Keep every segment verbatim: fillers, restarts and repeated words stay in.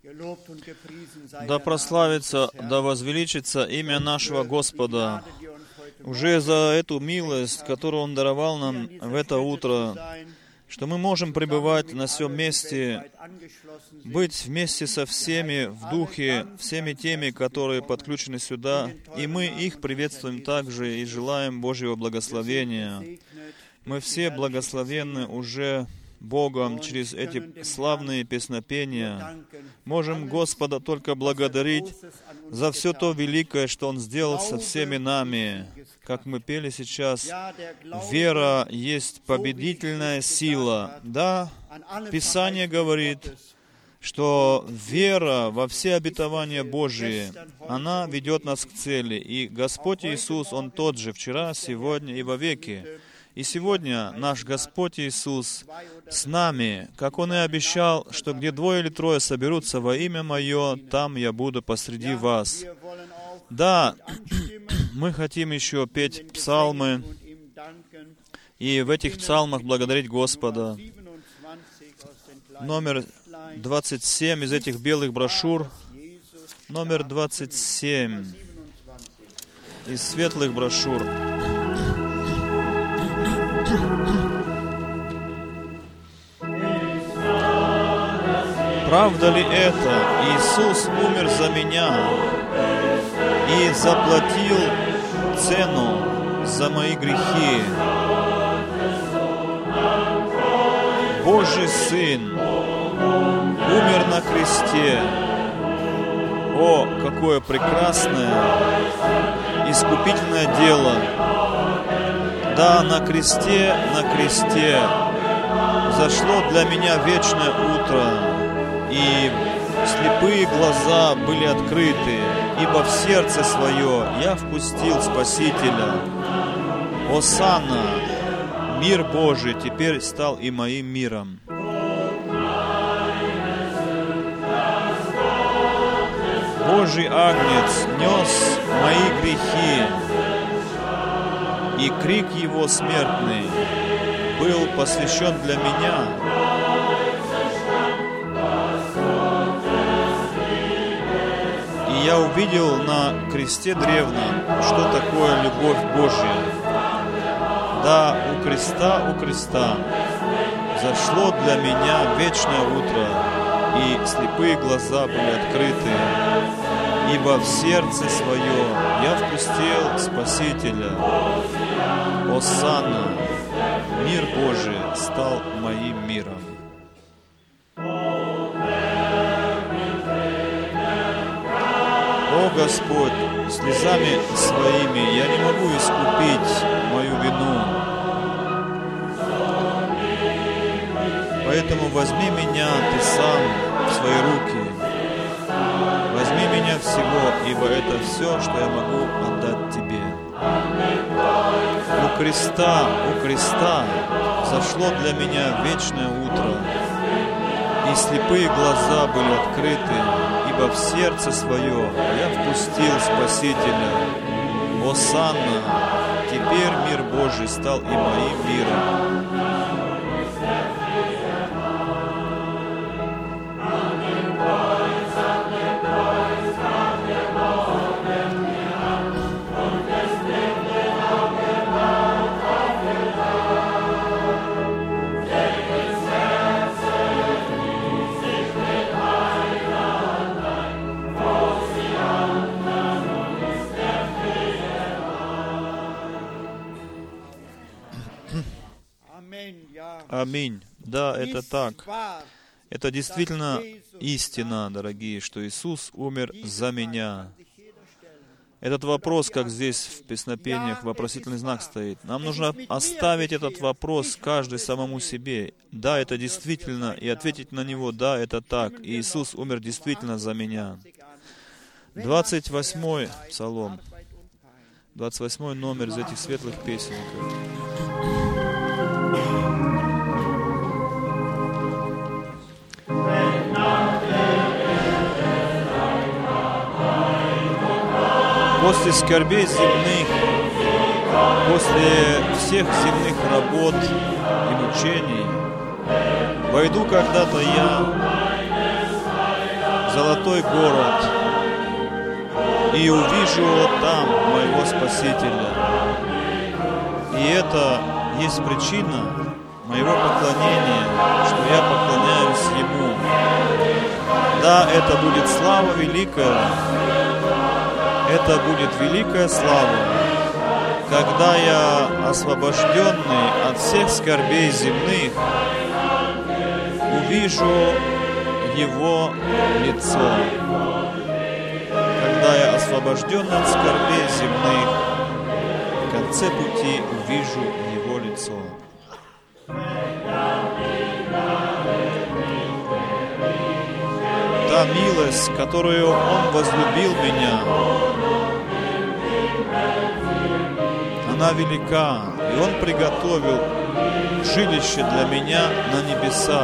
Да прославится, да возвеличится имя нашего Господа. Уже за эту милость, которую Он даровал нам в это утро, что мы можем пребывать на всем месте, быть вместе со всеми в Духе, всеми теми, которые подключены сюда, и мы их приветствуем также и желаем Божьего благословения. Мы все благословенны уже Богом через эти славные песнопения. Можем Господа только благодарить за все то великое, что Он сделал со всеми нами. Как мы пели сейчас, вера есть победительная сила. Да, Писание говорит, что вера во все обетования Божьи, она ведет нас к цели. И Господь Иисус, Он тот же вчера, сегодня и вовеки. И сегодня наш Господь Иисус с нами, как Он и обещал, что где двое или трое соберутся во имя Мое, там я буду посреди вас. Да, мы хотим еще петь псалмы, и в этих псалмах благодарить Господа. Номер двадцать семь из этих белых брошюр, номер двадцать семь из светлых брошюр. Правда ли это? Иисус умер за меня и заплатил цену за мои грехи. Божий Сын умер на кресте. О, какое прекрасное искупительное дело! Да, на кресте, на кресте зашло для меня вечное утро, и слепые глаза были открыты, ибо в сердце свое я впустил Спасителя. Осанна, мир Божий теперь стал и моим миром. Божий Агнец нес мои грехи, и крик Его смертный был посвящен для меня. И я увидел на кресте древнем, что такое любовь Божья. Да, у креста, у креста зашло для меня вечное утро, и слепые глаза были открыты, ибо в сердце свое я впустил Спасителя. Осанна, мир Божий стал моим миром. О Господь, слезами своими я не могу искупить мою вину. Поэтому возьми меня, Ты сам, в свои руки. Возьми меня всего, ибо это все, что я могу отдать Тебе. У креста, у креста зашло для меня вечное утро, и слепые глаза были открыты, ибо в сердце свое я впустил Спасителя. Осанна, теперь мир Божий стал и моим миром. Аминь. Да, это так. Это действительно истина, дорогие, что Иисус умер за меня. Этот вопрос, как здесь в песнопениях, вопросительный знак стоит. Нам нужно оставить этот вопрос каждый самому себе. Да, это действительно, и ответить на него, да, это так. И Иисус умер действительно за меня. двадцать восьмой Псалом. двадцать восьмой номер из этих светлых песенников. После скорбей земных, после всех земных работ и мучений, войду когда-то я золотой город и увижу там моего Спасителя. И это есть причина моего поклонения, что я поклоняюсь Ему. Да, это будет слава великая, это будет великая слава, когда я, освобожденный от всех скорбей земных, увижу Его лицо. Когда я освобожден от скорбей земных, в конце пути увижу Его лицо. Та милость, которую Он возлюбил меня, она велика, и Он приготовил жилище для меня на небесах.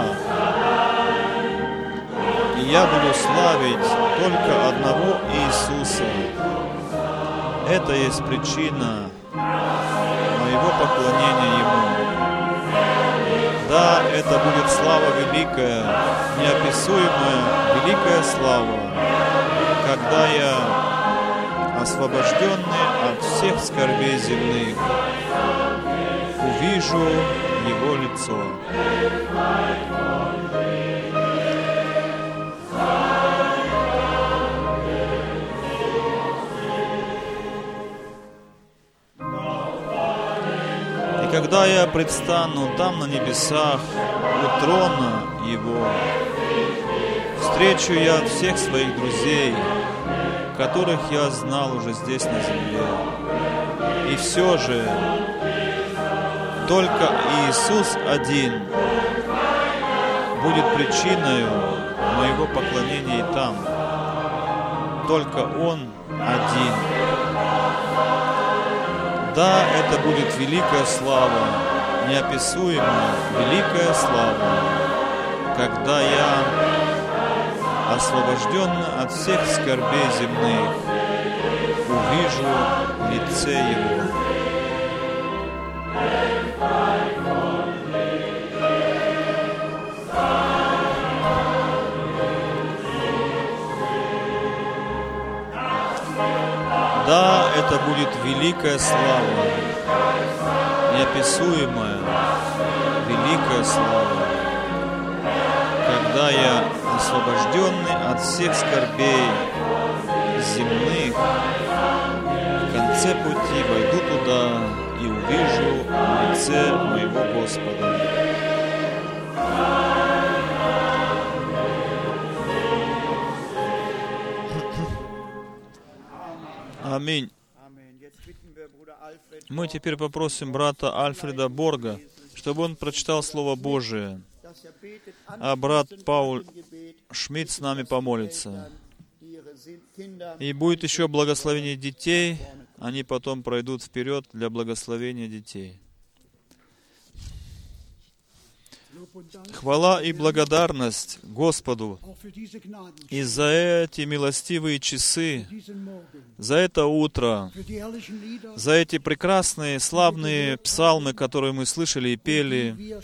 И я буду славить только одного Иисуса. Это есть причина моего поклонения Ему. Да, это будет слава великая, неописуемая великая слава, когда я, освобожденный от всех скорбей земных, увижу Его лицо. И когда я предстану там на небесах у трона Его, встречу я всех своих друзей, которых я знал уже здесь на земле. И все же только Иисус один будет причиной моего поклонения и там. Только Он один. Да, это будет великая слава, неописуемая великая слава, когда я, освобожденный от всех скорбей земных, увижу лице Его. Да, это будет великая слава, неописуемая великая слава, когда я, освобожденный от всех скорбей земных, в конце пути войду туда и увижу лице моего Господа. Аминь. Мы теперь попросим брата Альфреда Борга, чтобы он прочитал Слово Божие, а брат Пауль Шмидт с нами помолится. И будет еще благословение детей, они потом пройдут вперед для благословения детей. Хвала и благодарность Господу и за эти милостивые часы, за это утро, за эти прекрасные, славные псалмы, которые мы слышали и пели.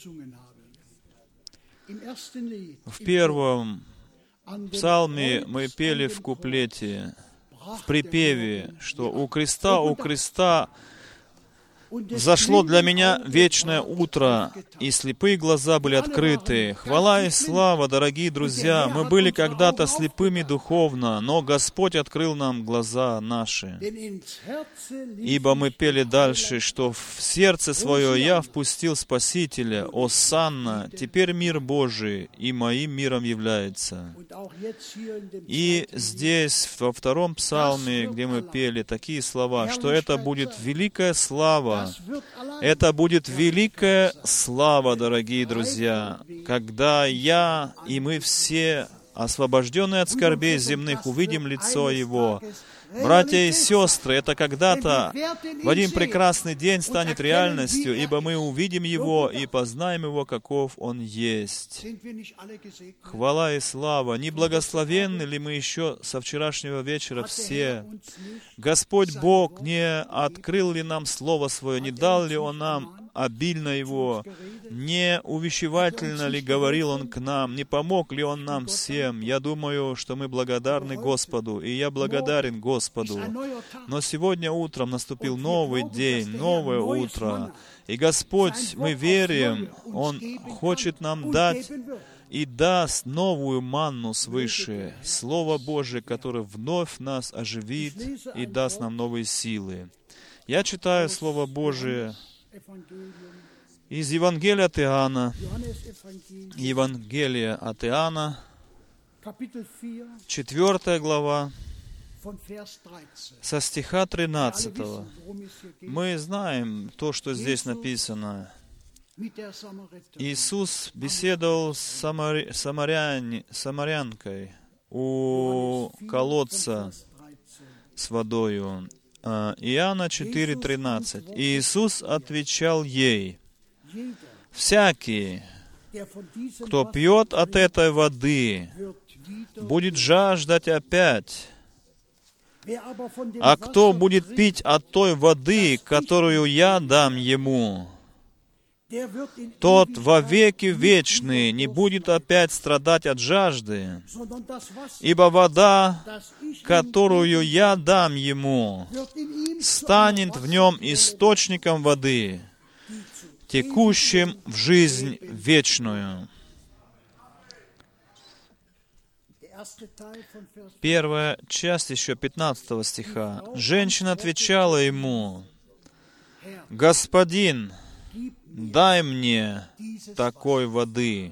В первом псалме мы пели в куплете, в припеве, что «У креста, у креста взошло для меня вечное утро, и слепые глаза были открыты». Хвала и слава, дорогие друзья! Мы были когда-то слепыми духовно, но Господь открыл нам глаза наши. Ибо мы пели дальше, что в сердце свое я впустил Спасителя, осанна, теперь мир Божий и моим миром является. И здесь, во втором псалме, где мы пели такие слова, что это будет великая слава, это будет великая слава, дорогие друзья, когда я и мы все, освобожденные от скорбей земных, увидим лицо Его. Братья и сестры, это когда-то в один прекрасный день станет реальностью, ибо мы увидим Его и познаем Его, каков Он есть. Хвала и слава! Не благословенны ли мы еще со вчерашнего вечера все? Господь Бог не открыл ли нам Слово Свое, не дал ли Он нам обильно Его? Не увещевательно ли говорил Он к нам? Не помог ли Он нам всем? Я думаю, что мы благодарны Господу, и я благодарен Господу. Но сегодня утром наступил новый день, новое утро. И Господь, мы верим, Он хочет нам дать и даст новую манну свыше, Слово Божие, которое вновь нас оживит и даст нам новые силы. Я читаю Слово Божие из Евангелия от Иоанна, Евангелие от Иоанна, четвёртая глава, со стиха тринадцатого. Мы знаем то, что здесь написано. Иисус беседовал с самари... самаряне... самарянкой у колодца с водою. Иоанна четыре тринадцать. Иисус отвечал ей: «Всякий, кто пьет от этой воды, будет жаждать опять. А кто будет пить от той воды, которую я дам ему, тот во веки вечные не будет опять страдать от жажды, ибо вода, которую я дам ему, станет в нем источником воды, текущим в жизнь вечную». Первая часть еще пятнадцатого стиха. Женщина отвечала ему: «Господин, дай мне такой воды».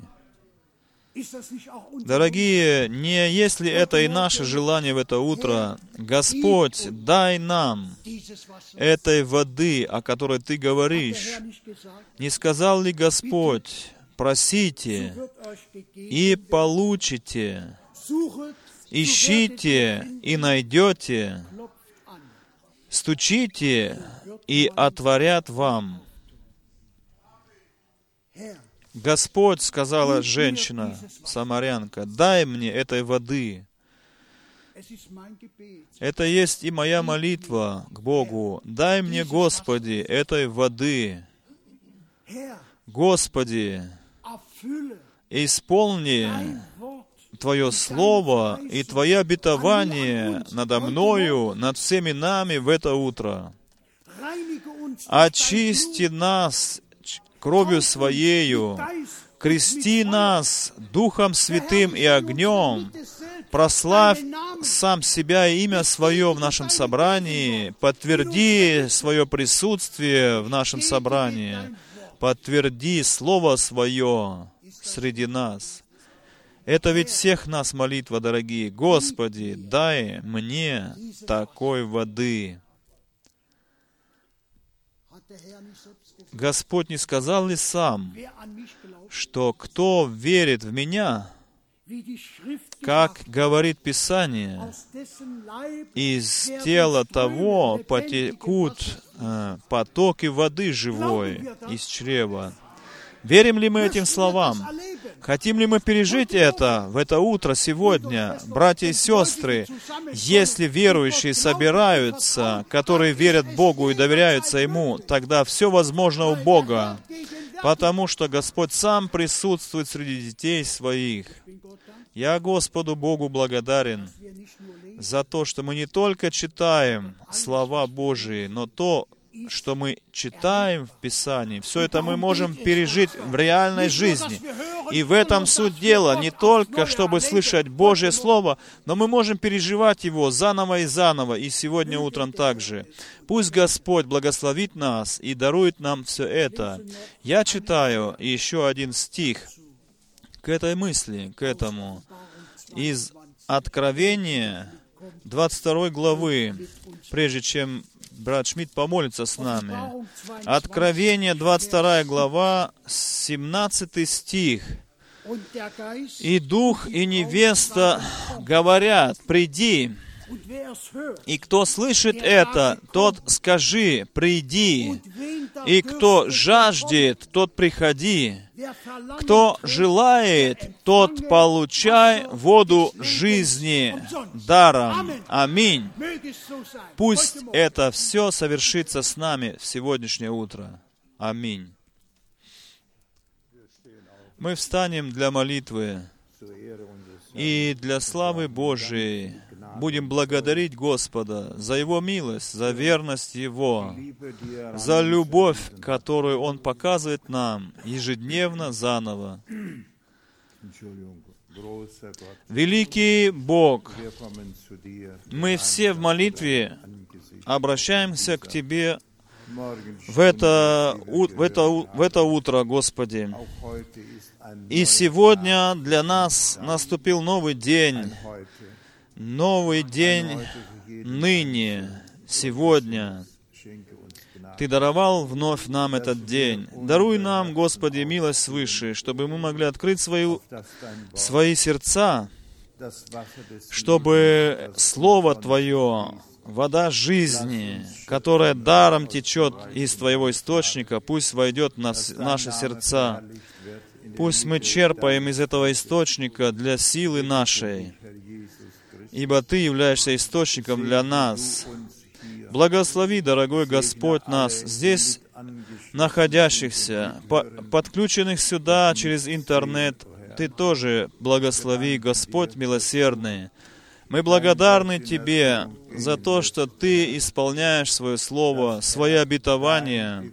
Дорогие, не есть ли это и наше желание в это утро? Господь, дай нам этой воды, о которой Ты говоришь. Не сказал ли Господь: просите и получите, ищите и найдете, стучите и отворят вам? Господь, сказала женщина, самарянка, дай мне этой воды. Это есть и моя молитва к Богу. Дай мне, Господи, этой воды. Господи, исполни Твое Слово и Твое обетование надо мною, над всеми нами в это утро. Очисти нас кровью Своею, крести нас Духом Святым и огнем, прославь сам себя и имя Свое в нашем собрании, подтверди свое присутствие в нашем собрании, подтверди Слово Свое среди нас. Это ведь всех нас молитва, дорогие. Господи, дай мне такой воды. Господь не сказал ли сам, что кто верит в Меня, как говорит Писание, из тела того потекут э, потоки воды живой из чрева? Верим ли мы этим словам? Хотим ли мы пережить это в это утро, сегодня? Братья и сестры, если верующие собираются, которые верят Богу и доверяются Ему, тогда все возможно у Бога, потому что Господь сам присутствует среди детей Своих. Я Господу Богу благодарен за то, что мы не только читаем слова Божии, но то, что мы читаем в Писании, все это мы можем пережить в реальной жизни. И в этом суть дела, не только чтобы слышать Божье Слово, но мы можем переживать его заново и заново, и сегодня утром также. Пусть Господь благословит нас и дарует нам все это. Я читаю еще один стих к этой мысли, к этому, из Откровения двадцать второй главы, прежде чем брат Шмидт помолится с нами. Откровение, двадцать вторая глава, семнадцатый стих. «И Дух, и невеста говорят: приди. И кто слышит это, тот скажи: приди. И кто жаждет, тот приходи. Кто желает, тот получай воду жизни даром». Аминь. Пусть это все совершится с нами в сегодняшнее утро. Аминь. Мы встанем для молитвы и для славы Божией будем благодарить Господа за Его милость, за верность Его, за любовь, которую Он показывает нам ежедневно заново. Великий Бог, мы все в молитве обращаемся к Тебе в это, в это, в это утро, Господи. И сегодня для нас наступил новый день, новый день ныне, сегодня. Ты даровал вновь нам этот день. Даруй нам, Господи, милость свыше, чтобы мы могли открыть свою, свои сердца, чтобы Слово Твое, вода жизни, которая даром течет из Твоего источника, пусть войдет в нас, наши сердца. Пусть мы черпаем из этого источника для силы нашей, ибо Ты являешься источником для нас. Благослови, дорогой Господь, нас, здесь находящихся, по, подключенных сюда через интернет. Ты тоже благослови, Господь милосердный. Мы благодарны Тебе за то, что Ты исполняешь свое Слово, свои обетования.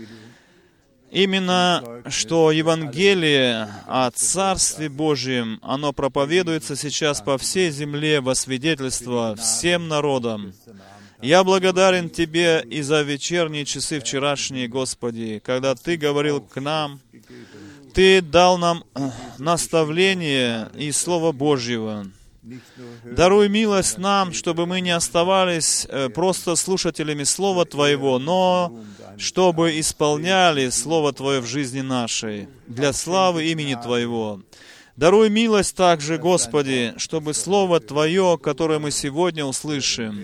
Именно, что Евангелие о Царстве Божьем, оно проповедуется сейчас по всей земле во свидетельство всем народам. Я благодарен Тебе и за вечерние часы вчерашние, Господи, когда Ты говорил к нам, Ты дал нам наставление из Слова Божьего. Даруй милость нам, чтобы мы не оставались просто слушателями Слова Твоего, но чтобы исполняли Слово Твое в жизни нашей, для славы имени Твоего. Даруй милость также, Господи, чтобы Слово Твое, которое мы сегодня услышим,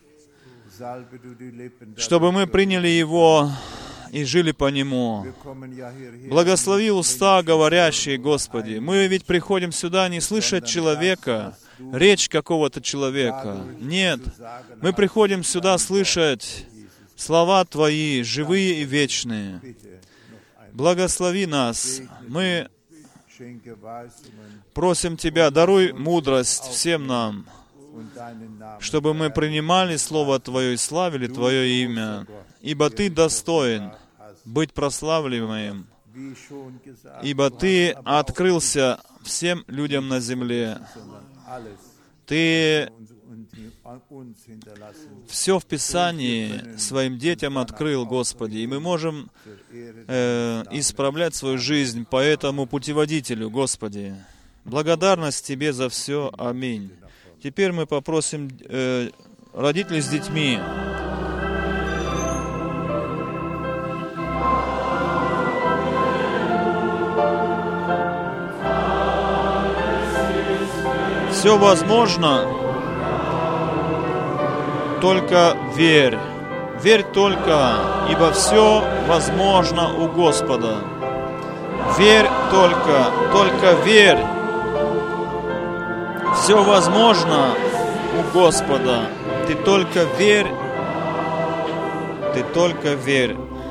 чтобы мы приняли его и жили по нему. Благослови уста говорящие, Господи. Мы ведь приходим сюда не слышать человека, речь какого-то человека. Нет, мы приходим сюда слышать слова Твои, живые и вечные. Благослови нас. Мы просим Тебя, даруй мудрость всем нам, чтобы мы принимали Слово Твое и славили Твое имя, ибо Ты достоин быть прославляемым, ибо Ты открылся всем людям на земле. Ты все в Писании своим детям открыл, Господи, и мы можем э, исправлять свою жизнь по этому путеводителю, Господи. Благодарность Тебе за все. Аминь. Теперь мы попросим э, родителей с детьми. Все возможно, только верь. Верь только, ибо все возможно у Господа. Верь только, только верь. Все возможно у Господа. Ты только верь. Ты только верь.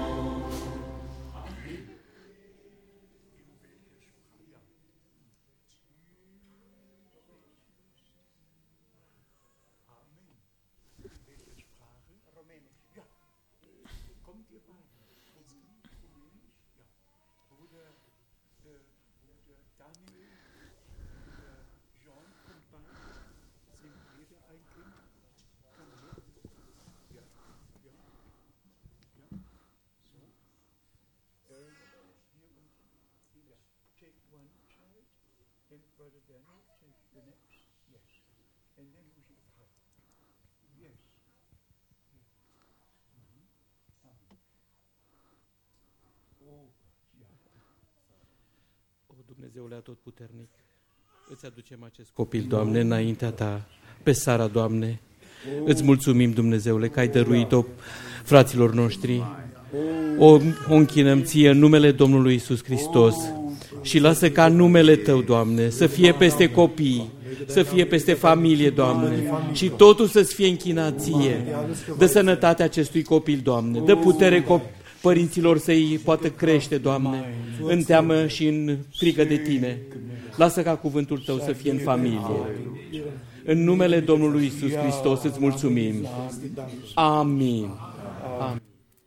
Dumnezeule Atotputernic, îți aducem acest copil, Doamne, înaintea Ta, pe Sara, Doamne. Îți mulțumim, Dumnezeule, că ai dăruit-o fraților noștri. O, o închinăm Ție în numele Domnului Iisus Hristos și lasă ca numele Tău, Doamne, să fie peste copii, să fie peste familie, Doamne, și totul să-ți fie închinat Ție. Dă sănătatea acestui copil, Doamne, dă putere copil, părinților să-i poată crește, Doamne, în teamă și în frică de Tine. Lasă ca cuvântul Tău să fie în familie. În numele Domnului Iisus Hristos îți mulțumim. Amin. Amin.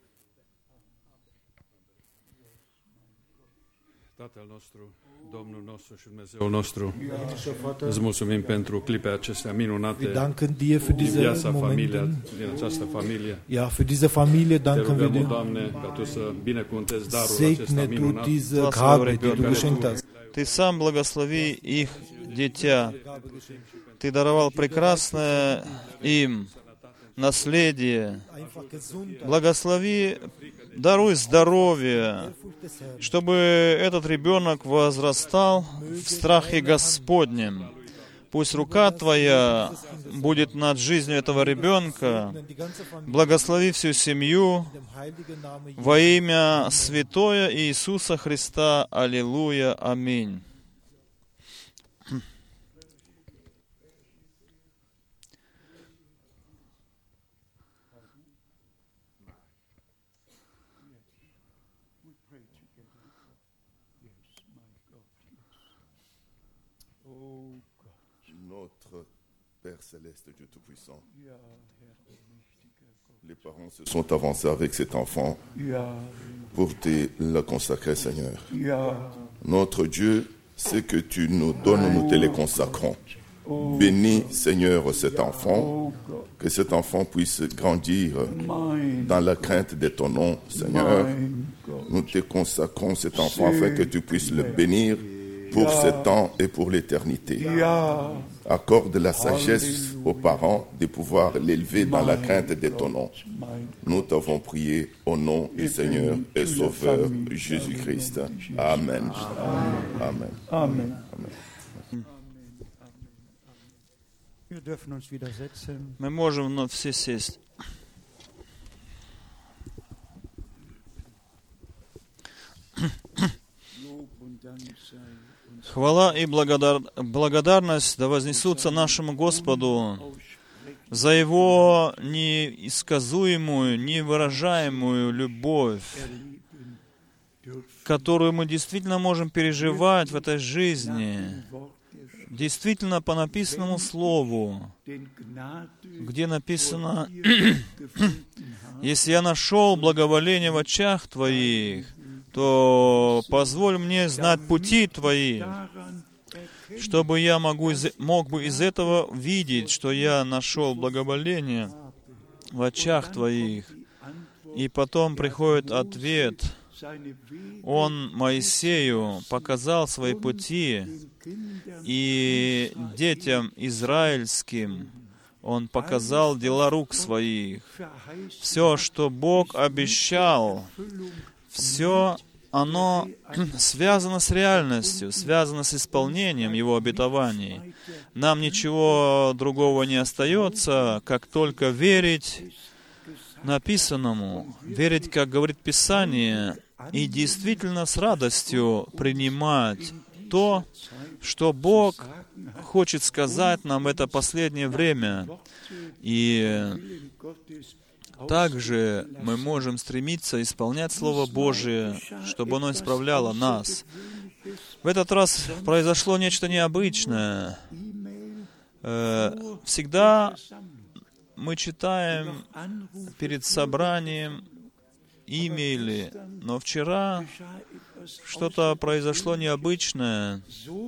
Tatăl nostru, Domnul nostru și Dumnezeul nostru, îți mulțumim pentru clipe acestea minunate din viața familiei, din această familie. Ja, für diese Familie danken wir dir. Doamne, ca Tu să binecuvântezi darul acesta minunat. Diese Gabe, die du geschenkt hast. Ты сам благослови их, дитя. Ты даровал прекрасное им наследие. Благослови, даруй здоровье, чтобы этот ребенок возрастал в страхе Господнем. Пусть рука Твоя будет над жизнью этого ребенка. Благослови всю семью во имя Святое Иисуса Христа. Аллилуйя. Аминь. Père céleste, Dieu Tout-Puissant, les parents se sont avancés avec cet enfant pour te le consacrer, Seigneur. Notre Dieu, ce que tu nous donnes, nous te le consacrons. Bénis, Seigneur, cet enfant, que cet enfant puisse grandir dans la crainte de ton nom, Seigneur. Nous te consacrons cet enfant afin que tu puisses le bénir pour ce temps et pour l'éternité. Accorde la sagesse aux parents de pouvoir l'élever dans la crainte de ton nom. Nous t'avons prié au nom du Seigneur et Sauveur Jésus-Christ. Amen. Amen. Amen. Мы можем вновь все сесть. Хвала и благодар... благодарность да вознесутся нашему Господу за Его неисказуемую, невыражаемую любовь, которую мы действительно можем переживать в этой жизни, действительно по написанному Слову, где написано: «Если я нашел благоволение в очах Твоих, то позволь мне знать пути Твои, чтобы я могу из, мог бы из этого видеть, что я нашел благоволение в очах Твоих». И потом приходит ответ. Он Моисею показал свои пути, и детям израильским Он показал дела рук своих. Все, что Бог обещал, все оно связано с реальностью, связано с исполнением Его обетований. Нам ничего другого не остается, как только верить написанному, верить, как говорит Писание, и действительно с радостью принимать то, что Бог хочет сказать нам в это последнее время. И также мы можем стремиться исполнять Слово Божие, чтобы оно исправляло нас. В этот раз произошло нечто необычное. Всегда мы читаем перед собранием имейли, но вчера что-то произошло необычное.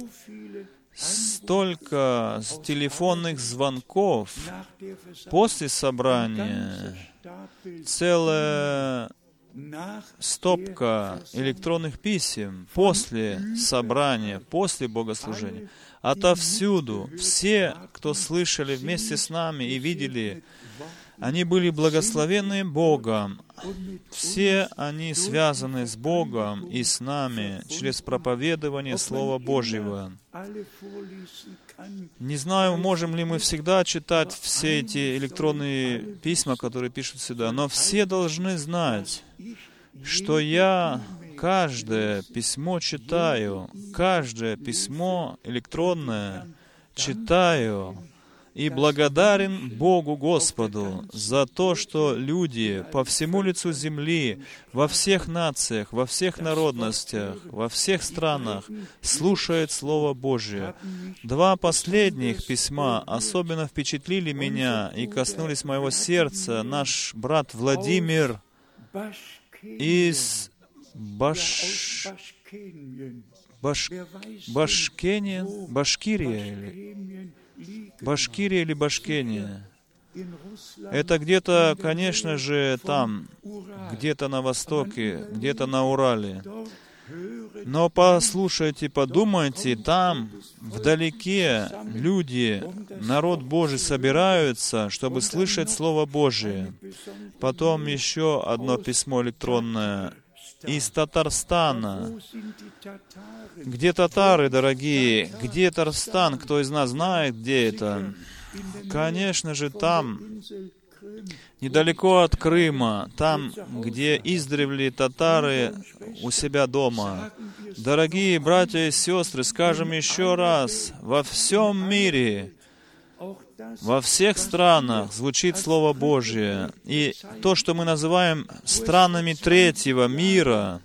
Столько телефонных звонков после собрания, целая стопка электронных писем после собрания, после богослужения. Отовсюду все, кто слышали вместе с нами и видели, они были благословенны Богом. Все они связаны с Богом и с нами через проповедование Слова Божьего. Не знаю, можем ли мы всегда читать все эти электронные письма, которые пишут сюда, но все должны знать, что я каждое письмо читаю, каждое письмо электронное читаю и благодарен Богу Господу за то, что люди по всему лицу земли, во всех нациях, во всех народностях, во всех странах слушают Слово Божие. Два последних письма особенно впечатлили меня и коснулись моего сердца. Наш брат Владимир из Баш... Баш... Башкения, Башкирия или... Башкирия или Башкения. Это где-то, конечно же, там, где-то на востоке, где-то на Урале. Но послушайте, подумайте, там, вдалеке, люди, народ Божий собираются, чтобы слышать Слово Божие. Потом еще одно письмо электронное из Татарстана. Где татары, дорогие? Где Татарстан? Кто из нас знает, где это? Конечно же, там, недалеко от Крыма, там, где издревле татары у себя дома. Дорогие братья и сестры, скажем еще раз, во всем мире, во всех странах звучит Слово Божие. И то, что мы называем странами третьего мира,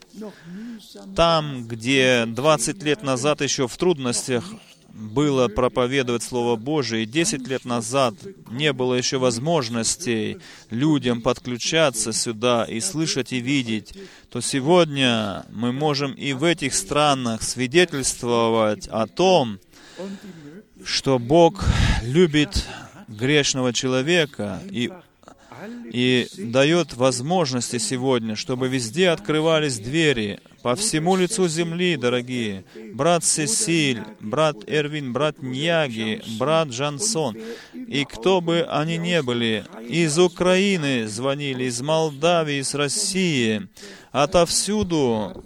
там, где двадцать лет назад еще в трудностях было проповедовать Слово Божие, и десять лет назад не было еще возможностей людям подключаться сюда и слышать и видеть, то сегодня мы можем и в этих странах свидетельствовать о том, что Бог любит грешного человека и, и дает возможности сегодня, чтобы везде открывались двери, по всему лицу земли, дорогие. Брат Сесиль, брат Эрвин, брат Ньяги, брат Жансон, и кто бы они ни были, из Украины звонили, из Молдавии, из России, отовсюду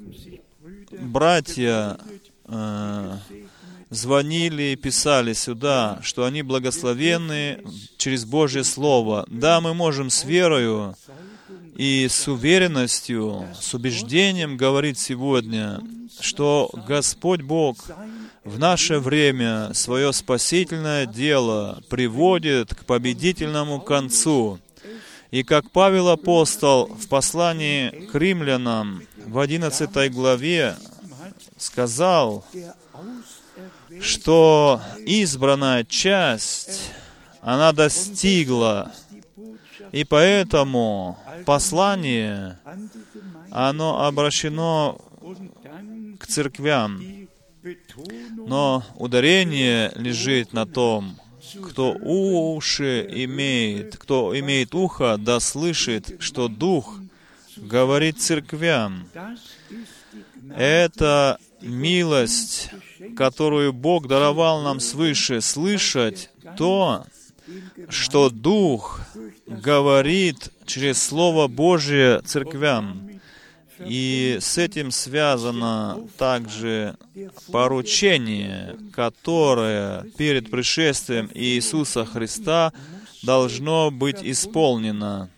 братья э, звонили и писали сюда, что они благословенны через Божье Слово. Да, мы можем с верою и с уверенностью, с убеждением говорить сегодня, что Господь Бог в наше время свое спасительное дело приводит к победительному концу. И как Павел Апостол в послании к римлянам в одиннадцатой главе сказал, что избранная часть, она достигла, и поэтому послание, оно обращено к церквям, но ударение лежит на том, кто уши имеет, кто имеет ухо, да слышит, что Дух говорит церквям. Это милость, которую Бог даровал нам свыше, слышать то, что Дух говорит через Слово Божие церквям. И с этим связано также поручение, которое перед пришествием Иисуса Христа должно быть исполнено,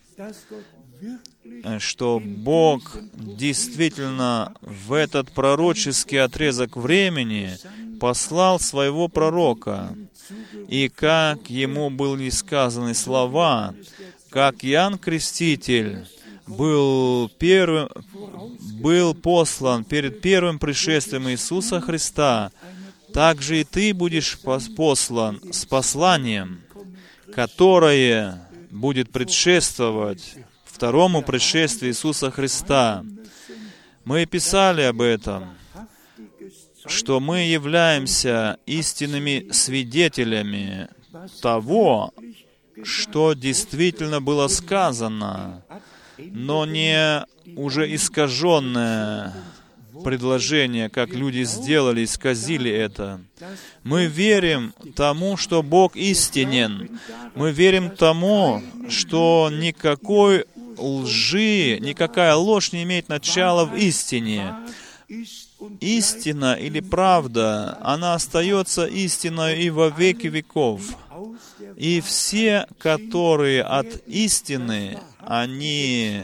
что Бог действительно в этот пророческий отрезок времени послал своего пророка, и как ему были сказаны слова, как Иоанн Креститель был, первым, был послан перед первым пришествием Иисуса Христа, так же и ты будешь послан с посланием, которое будет предшествовать второму пришествию Иисуса Христа. Мы писали об этом, что мы являемся истинными свидетелями того, что действительно было сказано, но не уже искаженное предложение, как люди сделали, исказили это. Мы верим тому, что Бог истинен. Мы верим тому, что никакой лжи, никакая ложь не имеет начала в истине. Истина или правда, она остается истиной и во веки веков. И все, которые от истины, они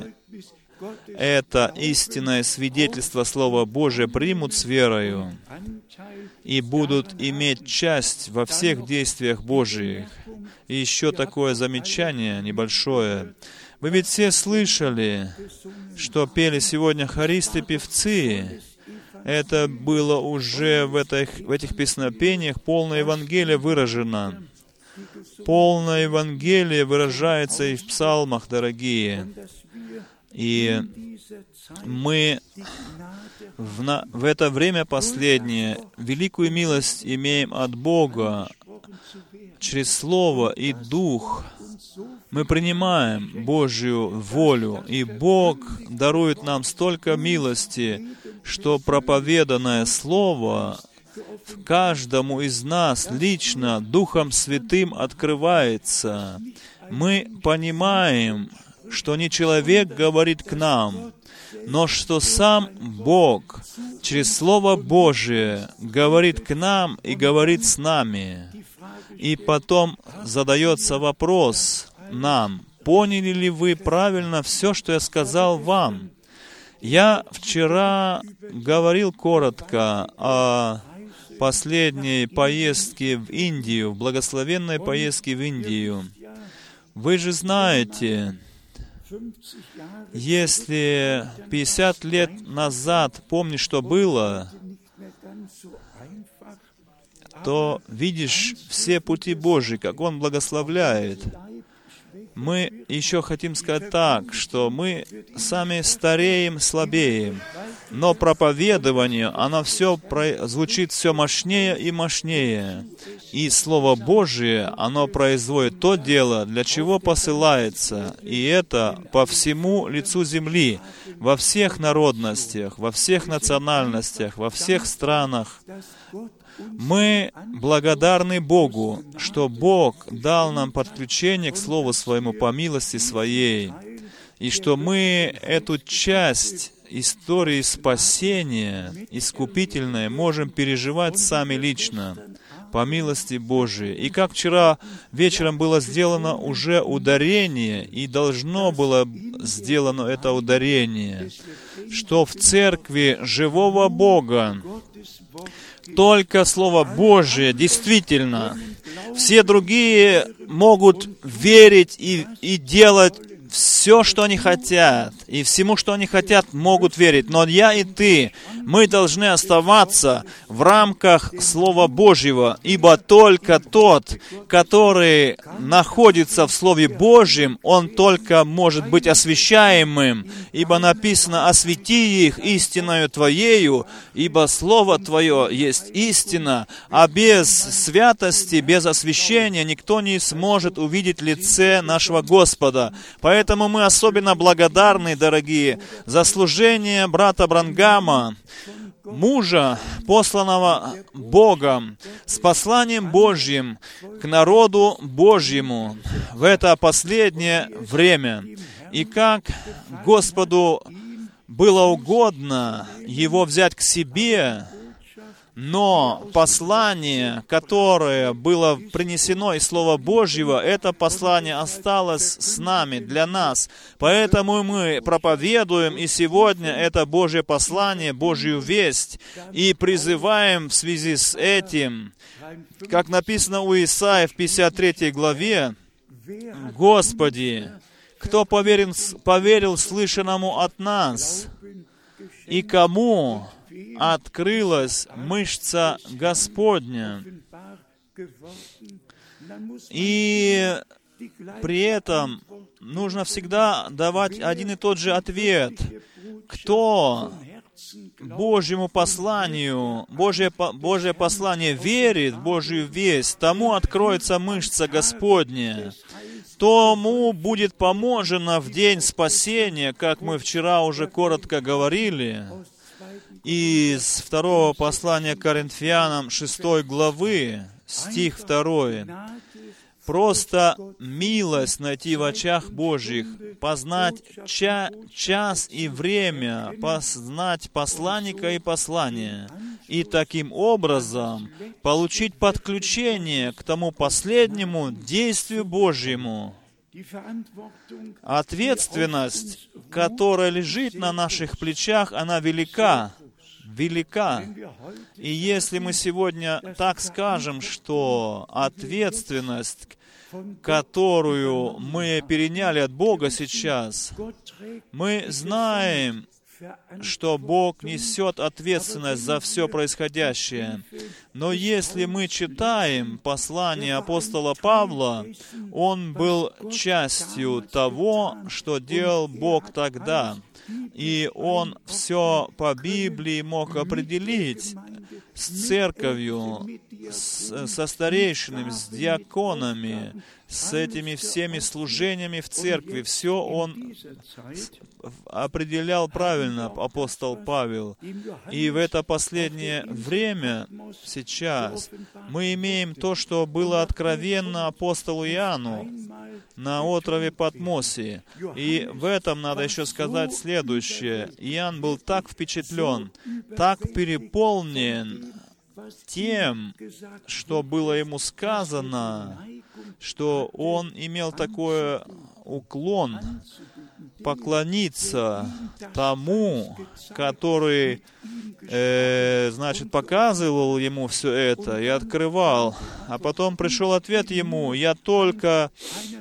это истинное свидетельство Слова Божия примут с верою. и будут иметь часть во всех действиях Божьих. И еще такое замечание небольшое. Вы ведь все слышали, что пели сегодня хористы-певцы. Это было уже в этих, в этих песнопениях, полное Евангелие выражено. Полное Евангелие выражается и в псалмах, дорогие. И мы в, на, в это время последнее великую милость имеем от Бога через Слово и Дух. Мы принимаем Божью волю, и Бог дарует нам столько милости, что проповеданное Слово каждому из нас лично Духом Святым открывается. Мы понимаем, что не человек говорит к нам, но что сам Бог через Слово Божие говорит к нам и говорит с нами. И потом задается вопрос нам: поняли ли вы правильно все, что я сказал вам? Я вчера говорил коротко о последней поездке в Индию, в благословенной поездке в Индию. Вы же знаете, если пятьдесят лет назад помнишь, что было, то видишь все пути Божьи, как Он благословляет. Мы еще хотим сказать так, что мы сами стареем, слабеем, но проповедование, оно все про... звучит все мощнее и мощнее. И Слово Божие, оно производит то дело, для чего посылается. И это по всему лицу земли, во всех народностях, во всех национальностях, во всех странах. Мы благодарны Богу, что Бог дал нам подключение к Слову Своему по милости Своей, и что мы эту часть истории спасения, искупительной, можем переживать сами лично, по милости Божией. И как вчера вечером было сделано уже ударение, и должно было сделано это ударение, что в церкви живого Бога только Слово Божие действительно. Все другие могут верить и, и делать все, что они хотят, и всему, что они хотят, могут верить. Но я и ты, мы должны оставаться в рамках Слова Божьего, ибо только тот, который находится в Слове Божьем, он только может быть освящаемым, ибо написано: «Освети их истиною Твоею, ибо Слово Твое есть истина, а без святости, без освящения никто не сможет увидеть лице нашего Господа». Поэтому мы особенно благодарны, дорогие, за служение брата Бранхама, мужа, посланного Богом, с посланием Божьим к народу Божьему в это последнее время. И как Господу было угодно его взять к себе, но послание, которое было принесено из Слова Божьего, это послание осталось с нами, для нас. Поэтому мы проповедуем и сегодня это Божье послание, Божью весть, и призываем в связи с этим, как написано у Исаии в пятьдесят третьей главе: «Господи, кто поверил, поверил слышанному от нас, и кому открылась мышца Господня». И при этом нужно всегда давать один и тот же ответ. Кто Божьему посланию, Божье, Божье послание верит в Божью весть, тому откроется мышца Господня. Тому будет поможено в день спасения, как мы вчера уже коротко говорили, из второго послания к Коринфянам шестой главы, стих второй. Просто милость найти в очах Божьих, познать ча- час и время, познать посланника и послание, и таким образом получить подключение к тому последнему действию Божьему. Ответственность, которая лежит на наших плечах, она велика. велика. И если мы сегодня так скажем, что ответственность, которую мы переняли от Бога сейчас, мы знаем, что Бог несет ответственность за все происходящее. Но если мы читаем послание апостола Павла, он был частью того, что делал Бог тогда. И он все по Библии мог определить с церковью, с, со старейшинами, с диаконами, с этими всеми служениями в церкви. Все он определял правильно, апостол Павел. И в это последнее время, сейчас, мы имеем то, что было откровенно апостолу Иоанну на острове Патмосе. И в этом надо еще сказать следующее. Иоанн был так впечатлен, так переполнен тем, что было ему сказано, что он имел такой уклон поклониться тому, который, э, значит, показывал ему все это и открывал. А потом пришел ответ ему: «Я только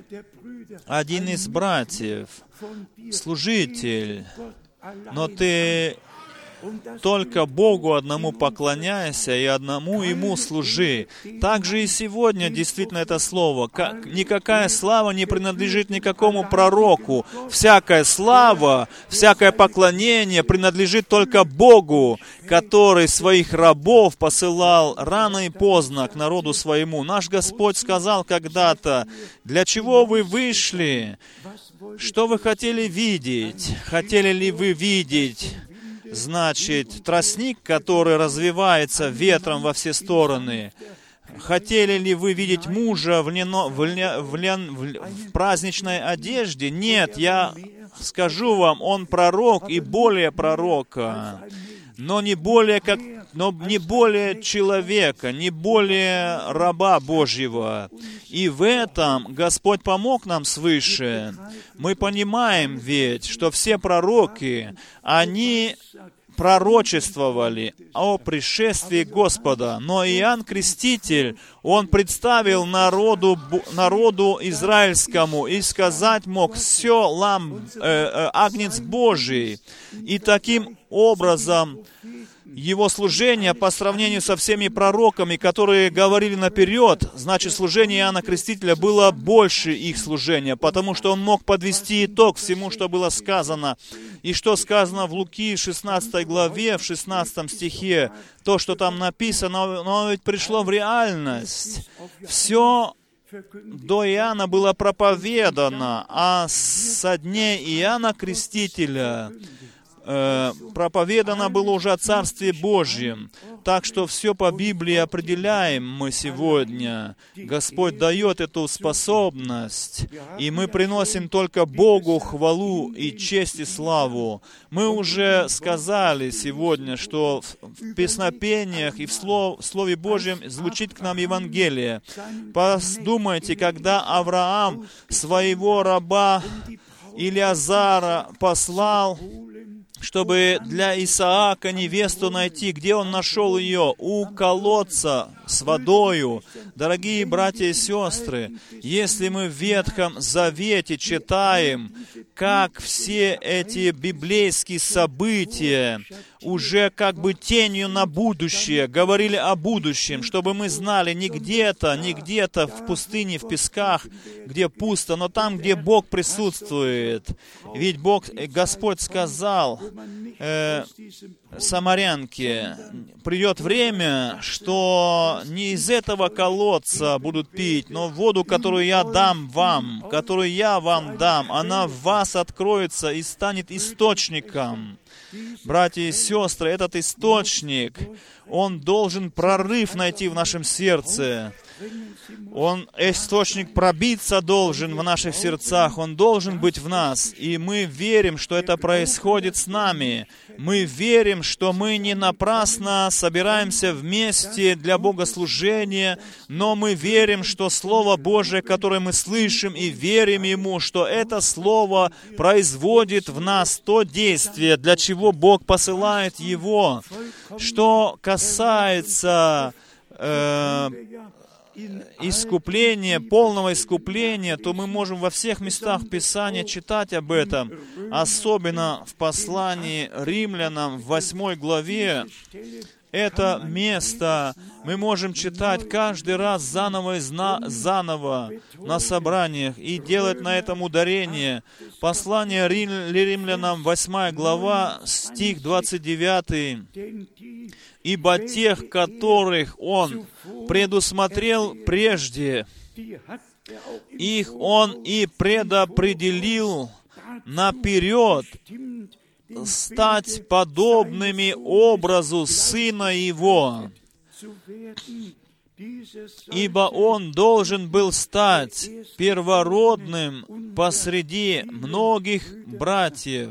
один из братьев, служитель, но ты только Богу одному поклоняйся и одному Ему служи». Также и сегодня действительно это слово. Как, никакая слава не принадлежит никакому пророку. Всякая слава, всякое поклонение принадлежит только Богу, который своих рабов посылал рано и поздно к народу своему. Наш Господь сказал когда-то: «Для чего вы вышли? Что вы хотели видеть? Хотели ли вы видеть, значит, тростник, который развивается ветром во все стороны? Хотели ли вы видеть мужа в, лено, в, ля, в, ля, в праздничной одежде? Нет, я скажу вам, он пророк и более пророка, но не более, как, но не более человека, не более раба Божьего. И в этом Господь помог нам свыше. Мы понимаем ведь, что все пророки, они пророчествовали о пришествии Господа. Но Иоанн Креститель, он представил народу, народу израильскому и сказать мог: «Все, лам, э, э, агнец Божий». И таким образом его служение по сравнению со всеми пророками, которые говорили наперед, значит, служение Иоанна Крестителя было больше их служения, потому что он мог подвести итог всему, что было сказано. И что сказано в Луки шестнадцатой главе, в шестнадцатом стихе, то, что там написано, но ведь пришло в реальность. Все до Иоанна было проповедано, а со дней Иоанна Крестителя проповедано было уже о Царстве Божьем. Так что все по Библии определяем мы сегодня. Господь дает эту способность, и мы приносим только Богу хвалу и честь и славу. Мы уже сказали сегодня, что в песнопениях и в Слове Божьем звучит к нам Евангелие. Подумайте, когда Авраам своего раба Илиазара послал, чтобы для Исаака невесту найти. Где он нашел ее? У колодца с водою. Дорогие братья и сестры, если мы в Ветхом Завете читаем, как все эти библейские события уже как бы тенью на будущее, говорили о будущем, чтобы мы знали не где-то, не где-то в пустыне, в песках, где пусто, но там, где Бог присутствует. Ведь Бог, Господь сказал э, самарянке: придет время, что не из этого колодца будут пить, но воду, которую я дам вам, которую я вам дам, она в вас откроется и станет источником. Братья и сестры, этот источник, он должен прорыв найти в нашем сердце. Он, источник, пробиться должен в наших сердцах, он должен быть в нас. И мы верим, что это происходит с нами. Мы верим, что мы не напрасно собираемся вместе для богослужения, но мы верим, что Слово Божие, которое мы слышим, и верим Ему, что это Слово производит в нас то действие, для чего Бог посылает Его. Что касается э, искупления, полного искупления, то мы можем во всех местах Писания читать об этом, особенно в послании Римлянам в восьмой главе. Это место мы можем читать каждый раз заново и зна- заново на собраниях и делать на этом ударение. Послание Рим- Римлянам, восьмая глава, стих двадцать девятый. «Ибо тех, которых Он предусмотрел прежде, их Он и предопределил наперед стать подобными образу Сына Его, ибо Он должен был стать первородным посреди многих братьев».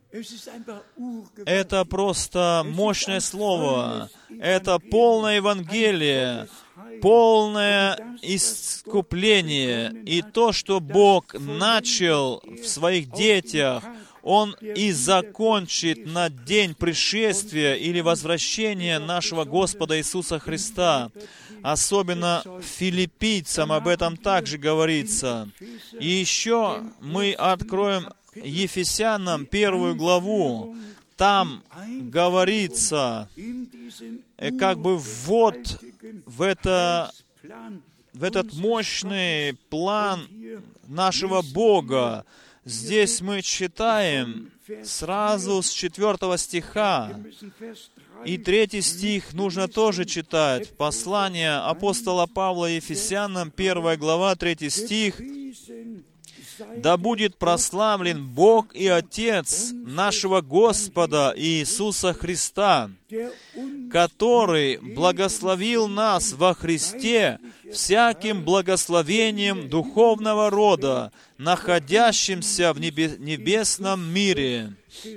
Это просто мощное слово. Это полное Евангелие, полное искупление. И то, что Бог начал в своих детях, Он и закончит на день пришествия или возвращения нашего Господа Иисуса Христа. Особенно филиппийцам об этом также говорится. И еще мы откроем Ефесянам первую главу. Там говорится, как бы вот в, это, в этот мощный план нашего Бога. Здесь мы читаем сразу с четвертого стиха. И третий стих нужно тоже читать. Послание апостола Павла Ефесянам, первая глава, третий стих. «Да будет прославлен Бог и Отец нашего Господа Иисуса Христа, который благословил нас во Христе всяким благословением духовного рода, находящимся в небе- небесном мире».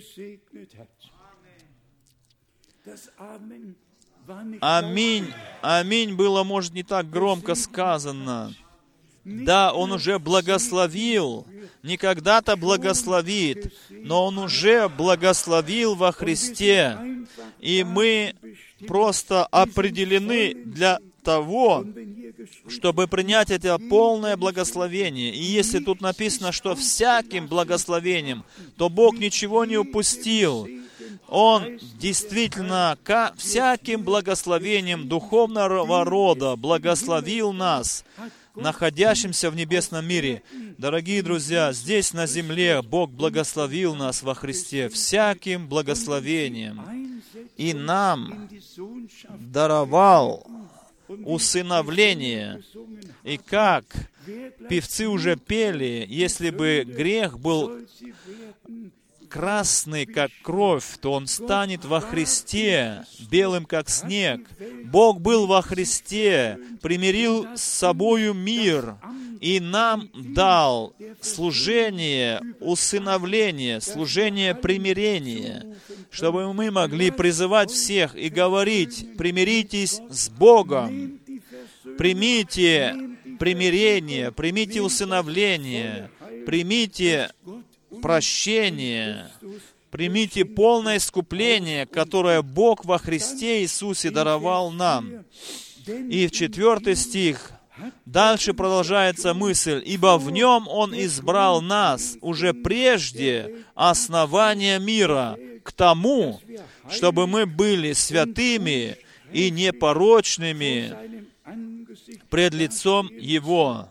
Аминь. Аминь было, может, не так громко сказано. Да, Он уже благословил, не когда-то благословит, но Он уже благословил во Христе. И мы просто определены для того, чтобы принять это полное благословение. И если тут написано, что всяким благословением, то Бог ничего не упустил. Он действительно ка- всяким благословением духовного рода благословил нас, находящимся в небесном мире. Дорогие друзья, здесь на земле Бог благословил нас во Христе всяким благословением и нам даровал усыновление. И как певцы уже пели, если бы грех был красный, как кровь, то он станет во Христе белым, как снег. Бог был во Христе, примирил с собою мир и нам дал служение усыновления, служение примирения, чтобы мы могли призывать всех и говорить: примиритесь с Богом, примите примирение, примите усыновление, примите прощение, примите полное искупление, которое Бог во Христе Иисусе даровал нам. И в четвертый стих дальше продолжается мысль: «Ибо в Нем Он избрал нас уже прежде основания мира к тому, чтобы мы были святыми и непорочными пред лицом Его».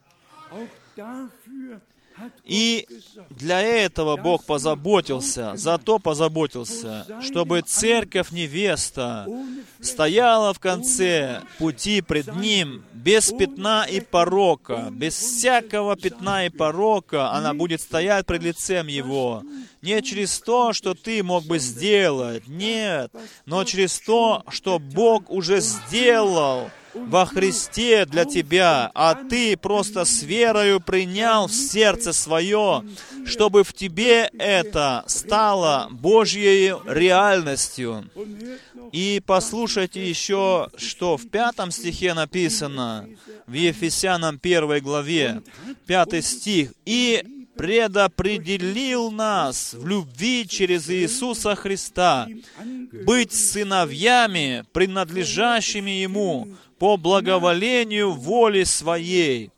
И для этого Бог позаботился, зато позаботился, чтобы церковь-невеста стояла в конце пути пред Ним без пятна и порока, без всякого пятна и порока она будет стоять пред лицем Его. Не через то, что ты мог бы сделать, нет, но через то, что Бог уже сделал во Христе для тебя, а ты просто с верою принял в сердце свое, чтобы в тебе это стало Божьей реальностью. И послушайте еще, что в пятом стихе написано, в Ефесянам первой главе, пятый стих, «И предопределил нас в любви через Иисуса Христа быть сыновьями, принадлежащими Ему по благоволению воли Своей».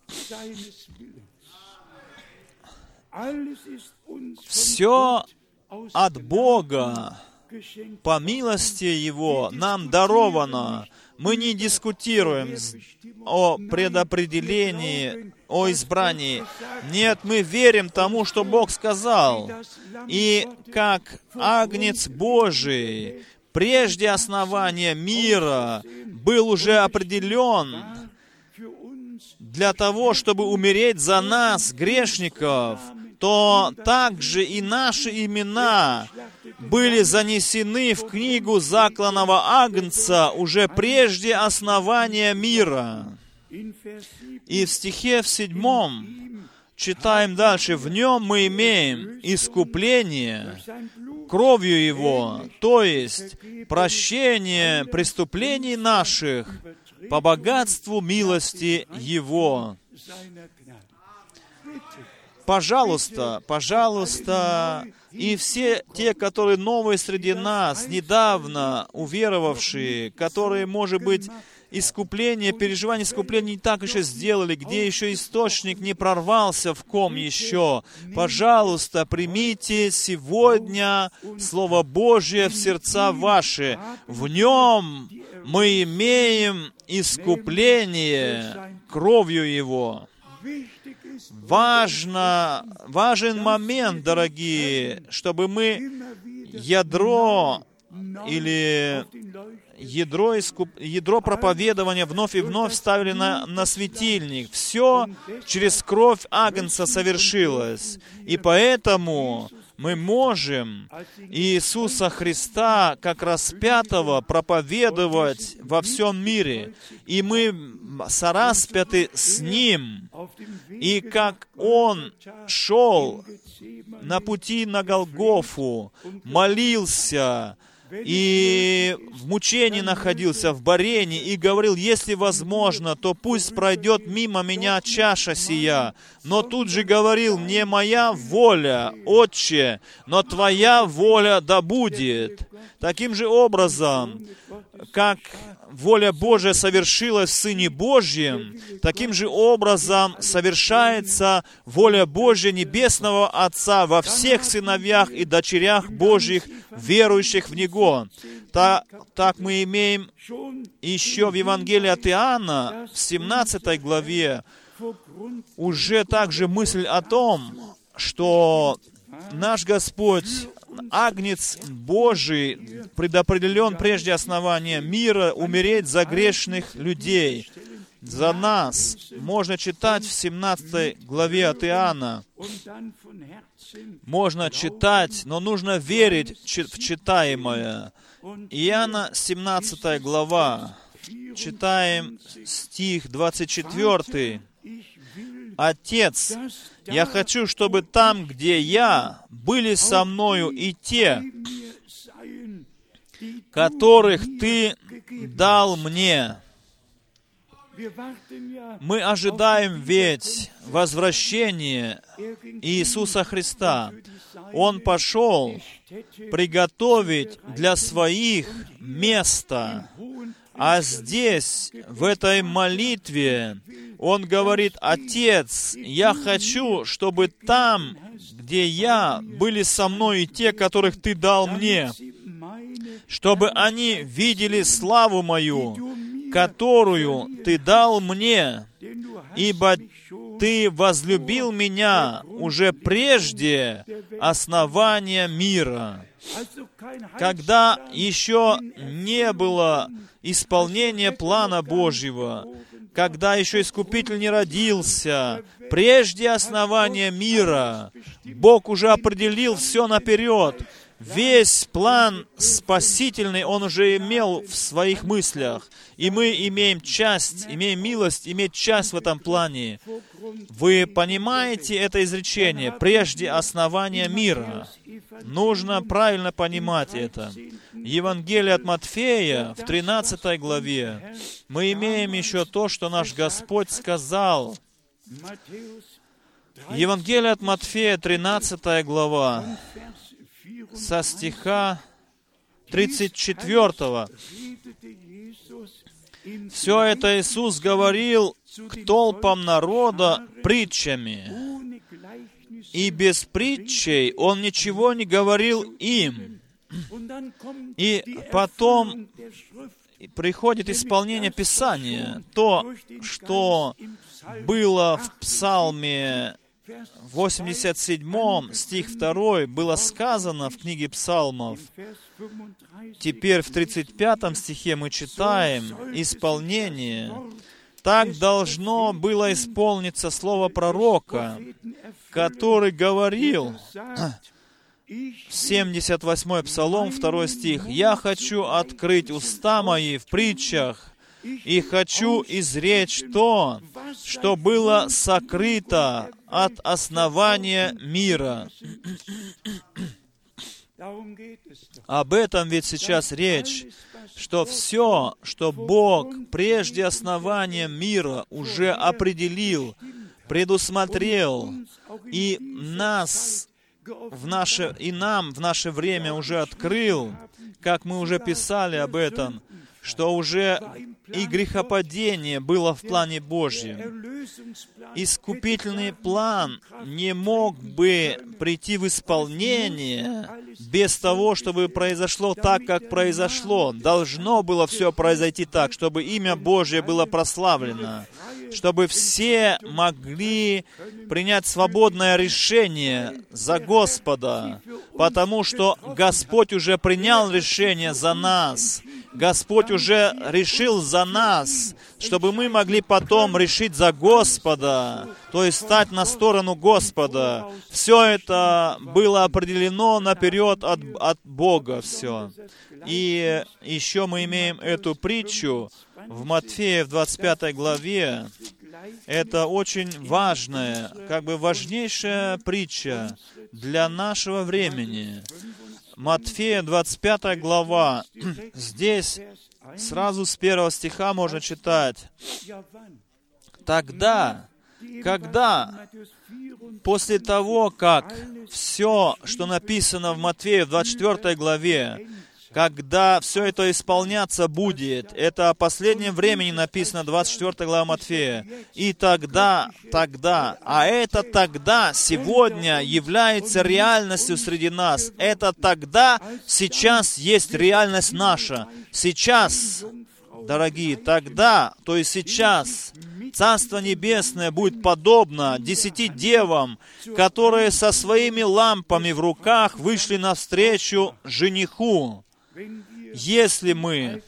Все от Бога, по милости Его, нам даровано. Мы не дискутируем о предопределении, о избрании. Нет, мы верим тому, что Бог сказал. И как Агнец Божий, прежде основания мира, был уже определен для того, чтобы умереть за нас, грешников, то также и наши имена были занесены в книгу закланного Агнца уже прежде основания мира. И в стихе в седьмом читаем дальше, «В нем мы имеем искупление кровью Его, то есть прощение преступлений наших по богатству милости Его». Пожалуйста, пожалуйста, и все те, которые новые среди нас, недавно уверовавшие, которые, может быть, искупление, переживание искупления не так еще сделали, где еще источник не прорвался, в ком еще. Пожалуйста, примите сегодня Слово Божье в сердца ваши. В нем мы имеем искупление кровью Его. Важно, важен момент, дорогие, чтобы мы ядро или ядро, искуп... ядро проповедования вновь и вновь ставили на, на светильник. Все через кровь Агнца совершилось. И поэтому мы можем Иисуса Христа, как распятого, проповедовать во всем мире. И мы сораспяты с Ним. И как Он шел на пути на Голгофу, молился, и в мучении находился, в борении, и говорил, если возможно, то пусть пройдет мимо меня чаша сия. Но тут же говорил, не моя воля, Отче, но Твоя воля да будет. Таким же образом, как воля Божия совершилась в Сыне Божьем, таким же образом совершается воля Божья Небесного Отца во всех сыновьях и дочерях Божьих, верующих в Него. Так, так мы имеем еще в Евангелии от Иоанна, в семнадцатой главе, уже также мысль о том, что наш Господь, Агнец Божий, предопределен прежде основания мира умереть за грешных людей, за нас. Можно читать в семнадцатой главе от Иоанна. Можно читать, но нужно верить в читаемое. Иоанна, семнадцатая глава. Читаем стих двадцать четвёртый. «Отец, я хочу, чтобы там, где я, были со мною и те, которых Ты дал мне». Мы ожидаем ведь возвращения Иисуса Христа. Он пошел приготовить для своих место. А здесь, в этой молитве, Он говорит, «Отец, я хочу, чтобы там, где я, были со мной и те, которых Ты дал мне, чтобы они видели славу мою, которую Ты дал мне, ибо Ты возлюбил меня уже прежде основания мира». Когда еще не было исполнения плана Божьего, когда еще Искупитель не родился, прежде основания мира, Бог уже определил все наперед. Весь план спасительный Он уже имел в своих мыслях. И мы имеем часть, имеем милость, иметь часть в этом плане. Вы понимаете это изречение? Прежде основания мира. Нужно правильно понимать это. Евангелие от Матфея в тринадцатой главе. Мы имеем еще то, что наш Господь сказал. Евангелие от Матфея, тринадцатая глава, со стиха тридцать четвёртого. Все это Иисус говорил к толпам народа притчами. И без притчей Он ничего не говорил им. И потом приходит исполнение Писания. То, что было в Псалме восемьдесят седьмом, стих два, было сказано в книге Псалмов. Теперь в тридцать пятом стихе мы читаем исполнение. Так должно было исполниться слово пророка, который говорил, семьдесят восьмой Псалом, второй стих, «Я хочу открыть уста мои в притчах, и хочу изречь то, что было сокрыто от основания мира». Об этом ведь сейчас речь, что все, что Бог прежде основания мира уже определил, предусмотрел, и нас в наше, и нам в наше время уже открыл, как мы уже писали об этом, что уже и грехопадение было в плане Божьем. Искупительный план не мог бы прийти в исполнение без того, чтобы произошло так, как произошло. Должно было все произойти так, чтобы имя Божье было прославлено, чтобы все могли принять свободное решение за Господа, потому что Господь уже принял решение за нас. Господь уже решил за нас, чтобы мы могли потом решить за Господа, то есть стать на сторону Господа. Все это было определено наперед от, от Бога, все. И еще мы имеем эту притчу в Матфея в двадцать пятой главе. Это очень важная, как бы важнейшая притча для нашего времени. Матфея, двадцать пятая глава. Здесь сразу с первого стиха можно читать. Тогда, когда, после того, как все, что написано в Матфея в двадцать четвёртой главе, когда все это исполняться будет, это о последнем времени написано, двадцать четвёртая глава Матфея. И тогда, тогда, а это тогда, сегодня является реальностью среди нас. Это тогда, сейчас есть реальность наша. Сейчас, дорогие, тогда, то есть сейчас, Царство Небесное будет подобно десяти девам, которые со своими лампами в руках вышли навстречу жениху. Если мы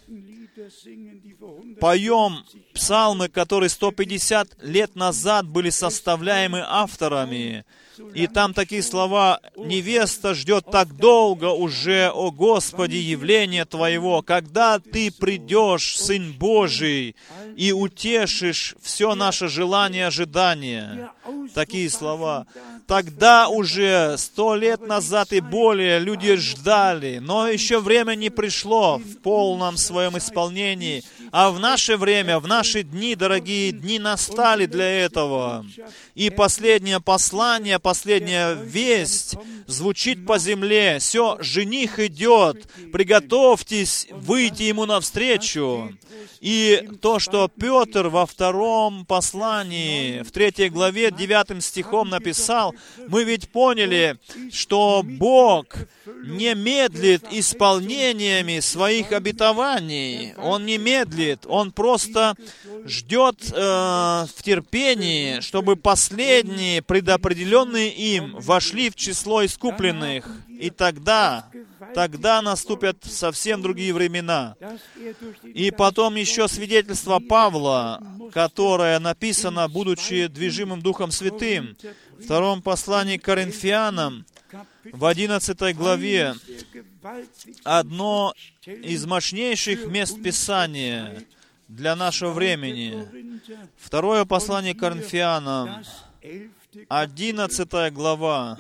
поем псалмы, которые сто пятьдесят лет назад были составляемы авторами, и там такие слова: «Невеста ждет так долго уже, о Господи, явление Твоего, когда Ты придешь, Сын Божий, и утешишь все наше желание и ожидание». Такие слова. Тогда уже сто лет назад и более люди ждали, но еще время не пришло в полном своем исполнении. А в наше время, в наши дни, дорогие, дни настали для этого. И последнее послание, последняя весть звучит по земле. Все, жених идет, приготовьтесь выйти ему навстречу. И то, что Петр во втором послании, в третьей главе, девятым стихом написал, мы ведь поняли, что Бог не медлит исполнениями своих обетований. Он не медлит, Он просто ждет э, в терпении, чтобы последние, предопределенные им, вошли в число искупленных. И тогда, тогда наступят совсем другие времена. И потом еще свидетельство Павла, которое написано, будучи движимым Духом Святым, в втором послании к Коринфянам, в одиннадцатой главе одно из мощнейших мест Писания для нашего времени. Второе послание к Коринфянам, одиннадцатая глава.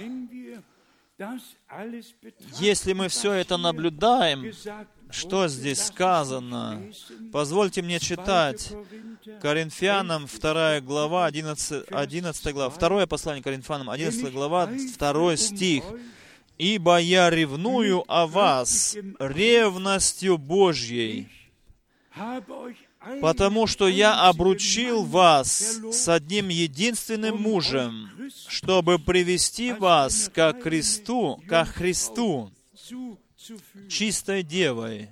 Если мы все это наблюдаем, что здесь сказано? Позвольте мне читать. Коринфянам, вторая глава, одиннадцатая глава. Второе послание к Коринфянам, одиннадцатая глава, второй стих. «Ибо я ревную о вас ревностью Божьей, потому что я обручил вас с одним единственным мужем, чтобы привести вас ко Христу, ко Христу, чистой девой».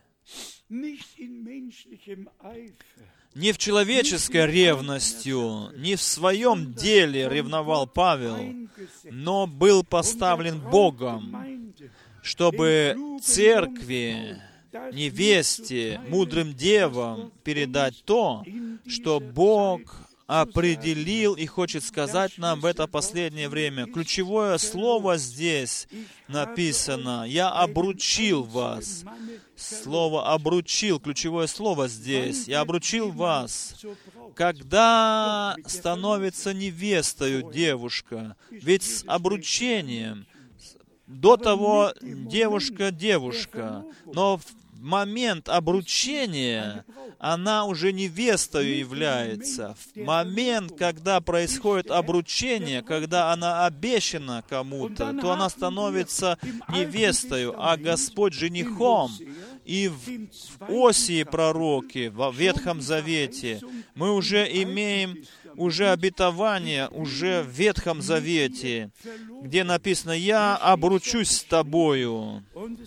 Не в человеческой ревностью, не в своем деле ревновал Павел, но был поставлен Богом, чтобы церкви, невесте, мудрым девам передать то, что Бог определил и хочет сказать нам в это последнее время. Ключевое слово здесь написано: «Я обручил вас». Слово «обручил», ключевое слово здесь. «Я обручил вас». Когда становится невестою девушка? Ведь с обручением. До того девушка девушка, но в момент обручения она уже невестою является. В момент, когда происходит обручение, когда она обещана кому-то, то она становится невестою, а Господь женихом. И в Осии пророке, в Ветхом Завете, мы уже имеем уже обетование, уже в Ветхом Завете, где написано: «Я обручусь с тобою».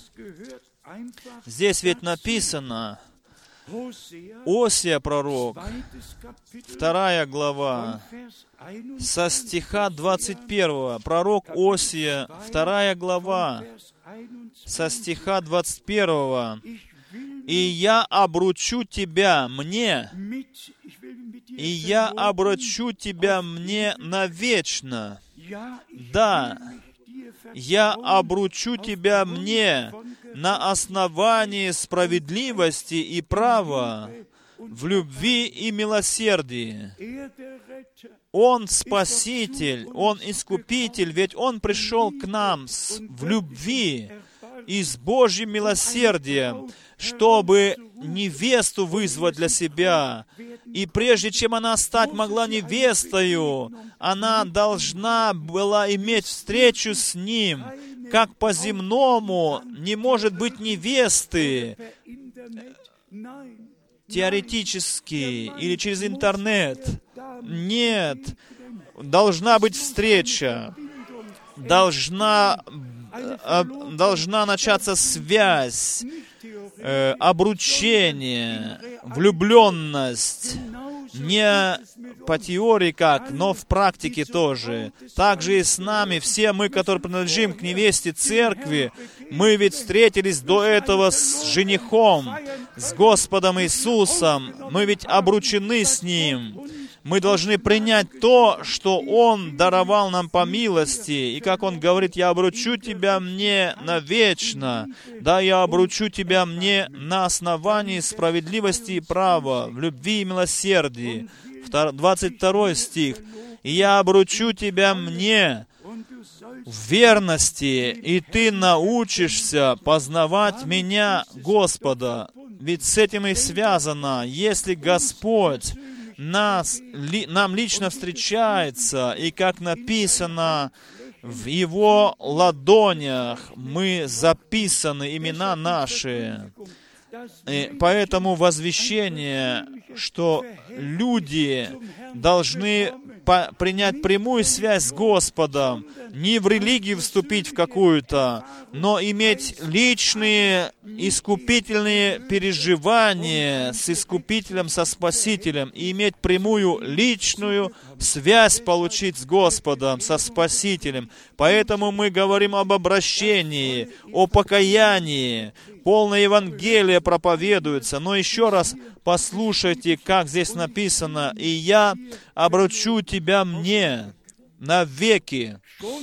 Здесь ведь написано, Осия пророк, вторая глава, со стиха двадцать первого. Пророк Осия, вторая глава, со стиха двадцать первого. «И я обручу тебя мне, и я обручу тебя мне навечно. Да, я обручу тебя мне на основании справедливости и права, в любви и милосердии». Он Спаситель, Он Искупитель, ведь Он пришел к нам с, в любви и с Божьим милосердием, чтобы невесту вызвать для себя. И прежде чем она стать могла невестою, она должна была иметь встречу с Ним. Как по-земному не может быть невесты теоретически или через интернет. Нет, должна быть встреча, должна, э, должна начаться связь, э, обручение, влюбленность. Не по теории как, но в практике тоже. Также и с нами, все мы, которые принадлежим к невесте церкви, мы ведь встретились до этого с женихом, с Господом Иисусом. Мы ведь обручены с Ним. Мы должны принять то, что Он даровал нам по милости. И как Он говорит: «Я обручу тебя мне навечно». Да, я обручу тебя мне на основании справедливости и права, в любви и милосердии. двадцать второй стих. «И я обручу тебя мне в верности, и ты научишься познавать меня, Господа». Ведь с этим и связано. Если Господь нас, ли, нам лично встречается, и как написано, в Его ладонях мы записаны, имена наши. И поэтому возвещение, что люди должны по- принять прямую связь с Господом, не в религию вступить в какую-то, но иметь личные искупительные переживания с Искупителем, со Спасителем, и иметь прямую личную связь получить с Господом, со Спасителем. Поэтому мы говорим об обращении, о покаянии. Полное Евангелие проповедуется. Но еще раз послушайте, как здесь написано: «И я обручу тебя мне навеки.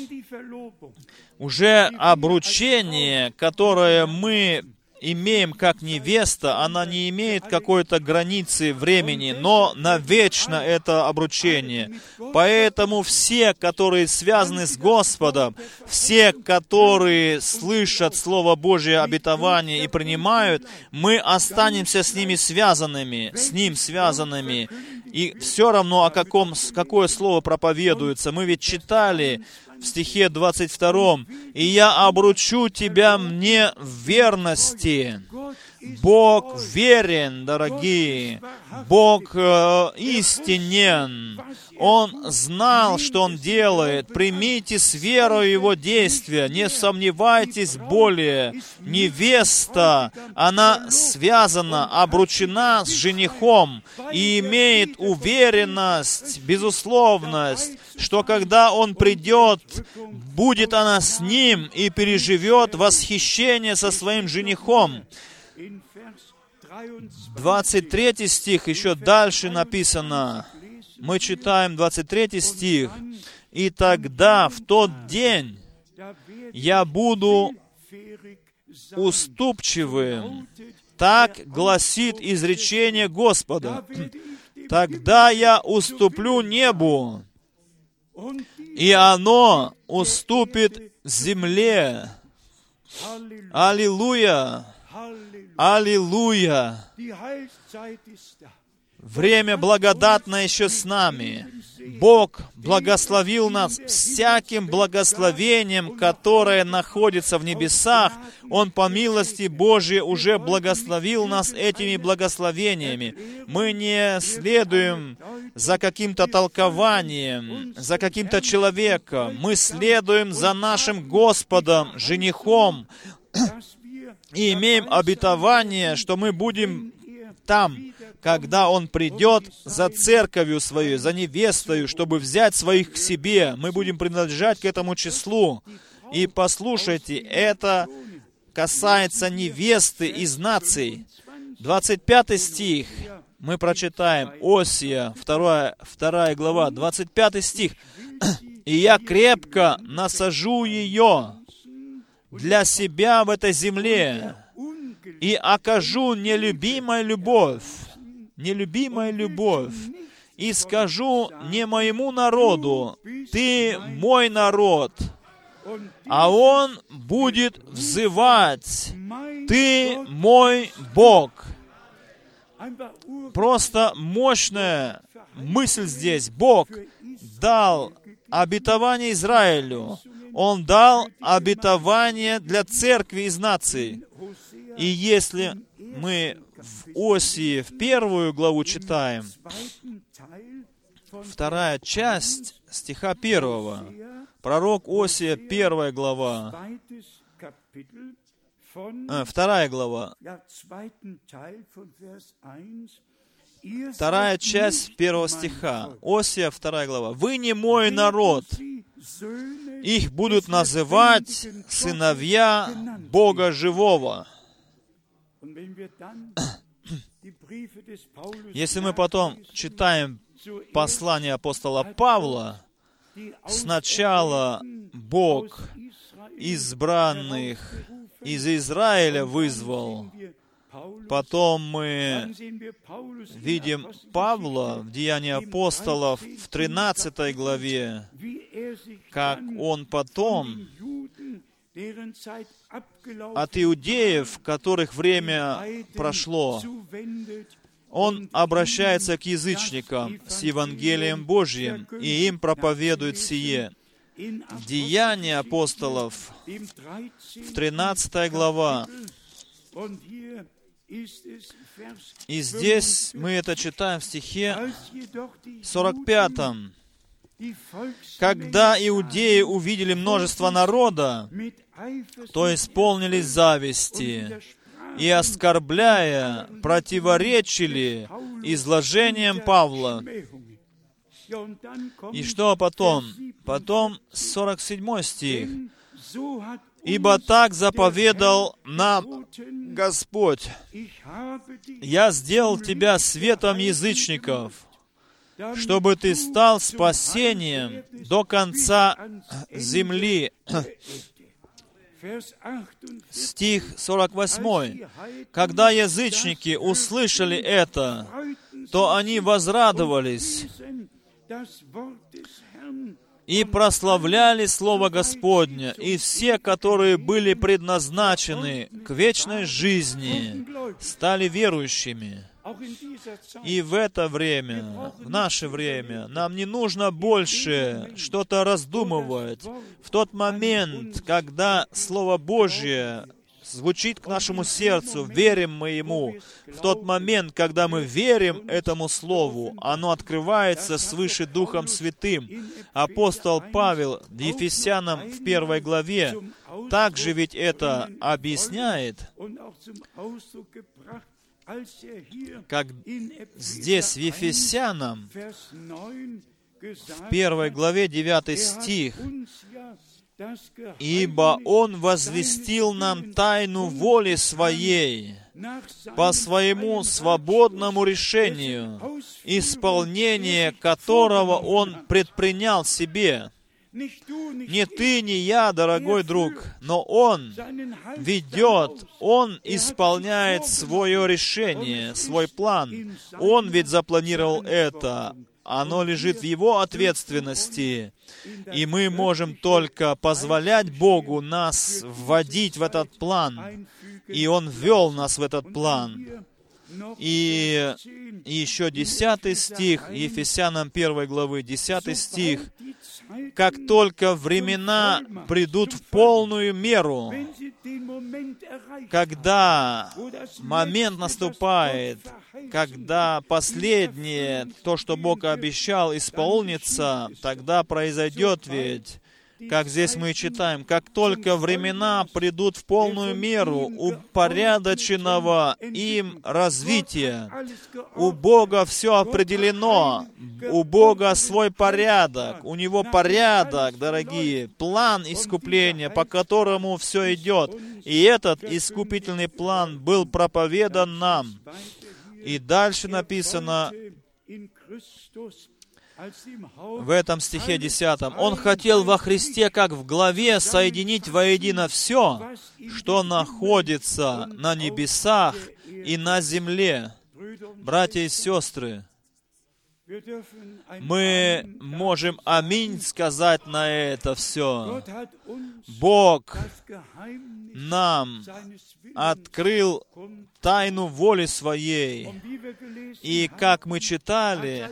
Уже обручение, которое мы имеем как невеста, она не имеет какой-то границы времени, но навечно это обручение. Поэтому все, которые связаны с Господом, все, которые слышат Слово Божие обетование и принимают, мы останемся с ними связанными, с Ним связанными. И все равно, о каком, какое слово проповедуется. Мы ведь читали в стихе двадцать втором, «И я обручу тебя мне в верности». Бог верен, дорогие. Бог э, истинен. Он знал, что Он делает. Примите с верой Его действия. Не сомневайтесь более. Невеста, она связана, обручена с женихом и имеет уверенность, безусловность, что когда он придет, будет она с ним и переживет восхищение со своим женихом. двадцать третий стих, еще дальше написано. Мы читаем двадцать третий стих. «И тогда, в тот день, я буду уступчивым». Так гласит изречение Господа. «Тогда я уступлю небу, и оно уступит земле». Аллилуйя! Аллилуйя! Время благодатное еще с нами. Бог благословил нас всяким благословением, которое находится в небесах. Он по милости Божией уже благословил нас этими благословениями. Мы не следуем за каким-то толкованием, за каким-то человеком. Мы следуем за нашим Господом, женихом, и имеем обетование, что мы будем там, когда Он придет за церковью своей, за невестою, чтобы взять своих к себе. Мы будем принадлежать к этому числу. И послушайте, это касается невесты из наций. двадцать пятый стих мы прочитаем. Осия, вторая, вторая глава, двадцать пятый стих. «И я крепко насажу ее для себя в этой земле, и окажу нелюбимая любовь, нелюбимая любовь, и скажу не моему народу, ты мой народ, а он будет взывать, ты мой Бог». Просто мощная мысль здесь. Бог дал обетование Израилю. Он дал обетование для церкви из наций. И если мы в Осии, в первую главу читаем, вторая часть стиха первого, пророк Осия, первая глава, э, вторая глава, вторая часть первого стиха, Осия, вторая глава. «Вы не мой народ, их будут называть сыновья Бога живого». Если мы потом читаем послание апостола Павла, сначала Бог избранных из Израиля вызвал, потом мы видим Павла в Деянии апостолов в тринадцатой главе, как он потом от иудеев, которых время прошло, он обращается к язычникам с Евангелием Божьим, и им проповедует сие. Деяния апостолов, в тринадцатой глава, и здесь мы это читаем в стихе сорок пятом. «Когда иудеи увидели множество народа, то исполнились зависти, и, оскорбляя, противоречили изложением Павла». И что потом? Потом сорок седьмой стих. «Ибо так заповедал нам Господь: я сделал тебя светом язычников, чтобы ты стал спасением до конца земли. Стих сорок восьмой. Когда язычники услышали это, то они возрадовались и прославляли Слово Господне, и все, которые были предназначены к вечной жизни, стали верующими. И в это время, в наше время, нам не нужно больше что-то раздумывать. В тот момент, когда Слово Божье звучит к нашему сердцу, верим мы Ему. В тот момент, когда мы верим этому Слову, оно открывается свыше Духом Святым. Апостол Павел Ефесянам в первой главе также ведь это объясняет, как здесь в Ефесянам, в первой главе, девятый стих, «Ибо Он возвестил нам тайну воли Своей по Своему свободному решению, исполнение которого Он предпринял себе». Не ты, не я, дорогой друг, но Он ведет, Он исполняет свое решение, свой план. Он ведь запланировал это. Оно лежит в Его ответственности. И мы можем только позволять Богу нас вводить в этот план. И Он ввел нас в этот план. И, и еще десятый стих, Ефесянам первой главы, десятый стих. «Как только времена придут в полную меру, когда момент наступает, когда последнее, то, что Бог обещал, исполнится, тогда произойдет ведь, как здесь мы читаем, как только времена придут в полную меру упорядоченного им развития. У Бога все определено, у Бога свой порядок, у Него порядок, дорогие, план искупления, по которому все идет. И этот искупительный план был проповедан нам. И дальше написано в этом стихе десятом. Он хотел во Христе, как в главе, соединить воедино все, что находится на небесах и на земле. Братья и сестры, мы можем аминь сказать на это все. Бог нам открыл тайну воли Своей. И как мы читали,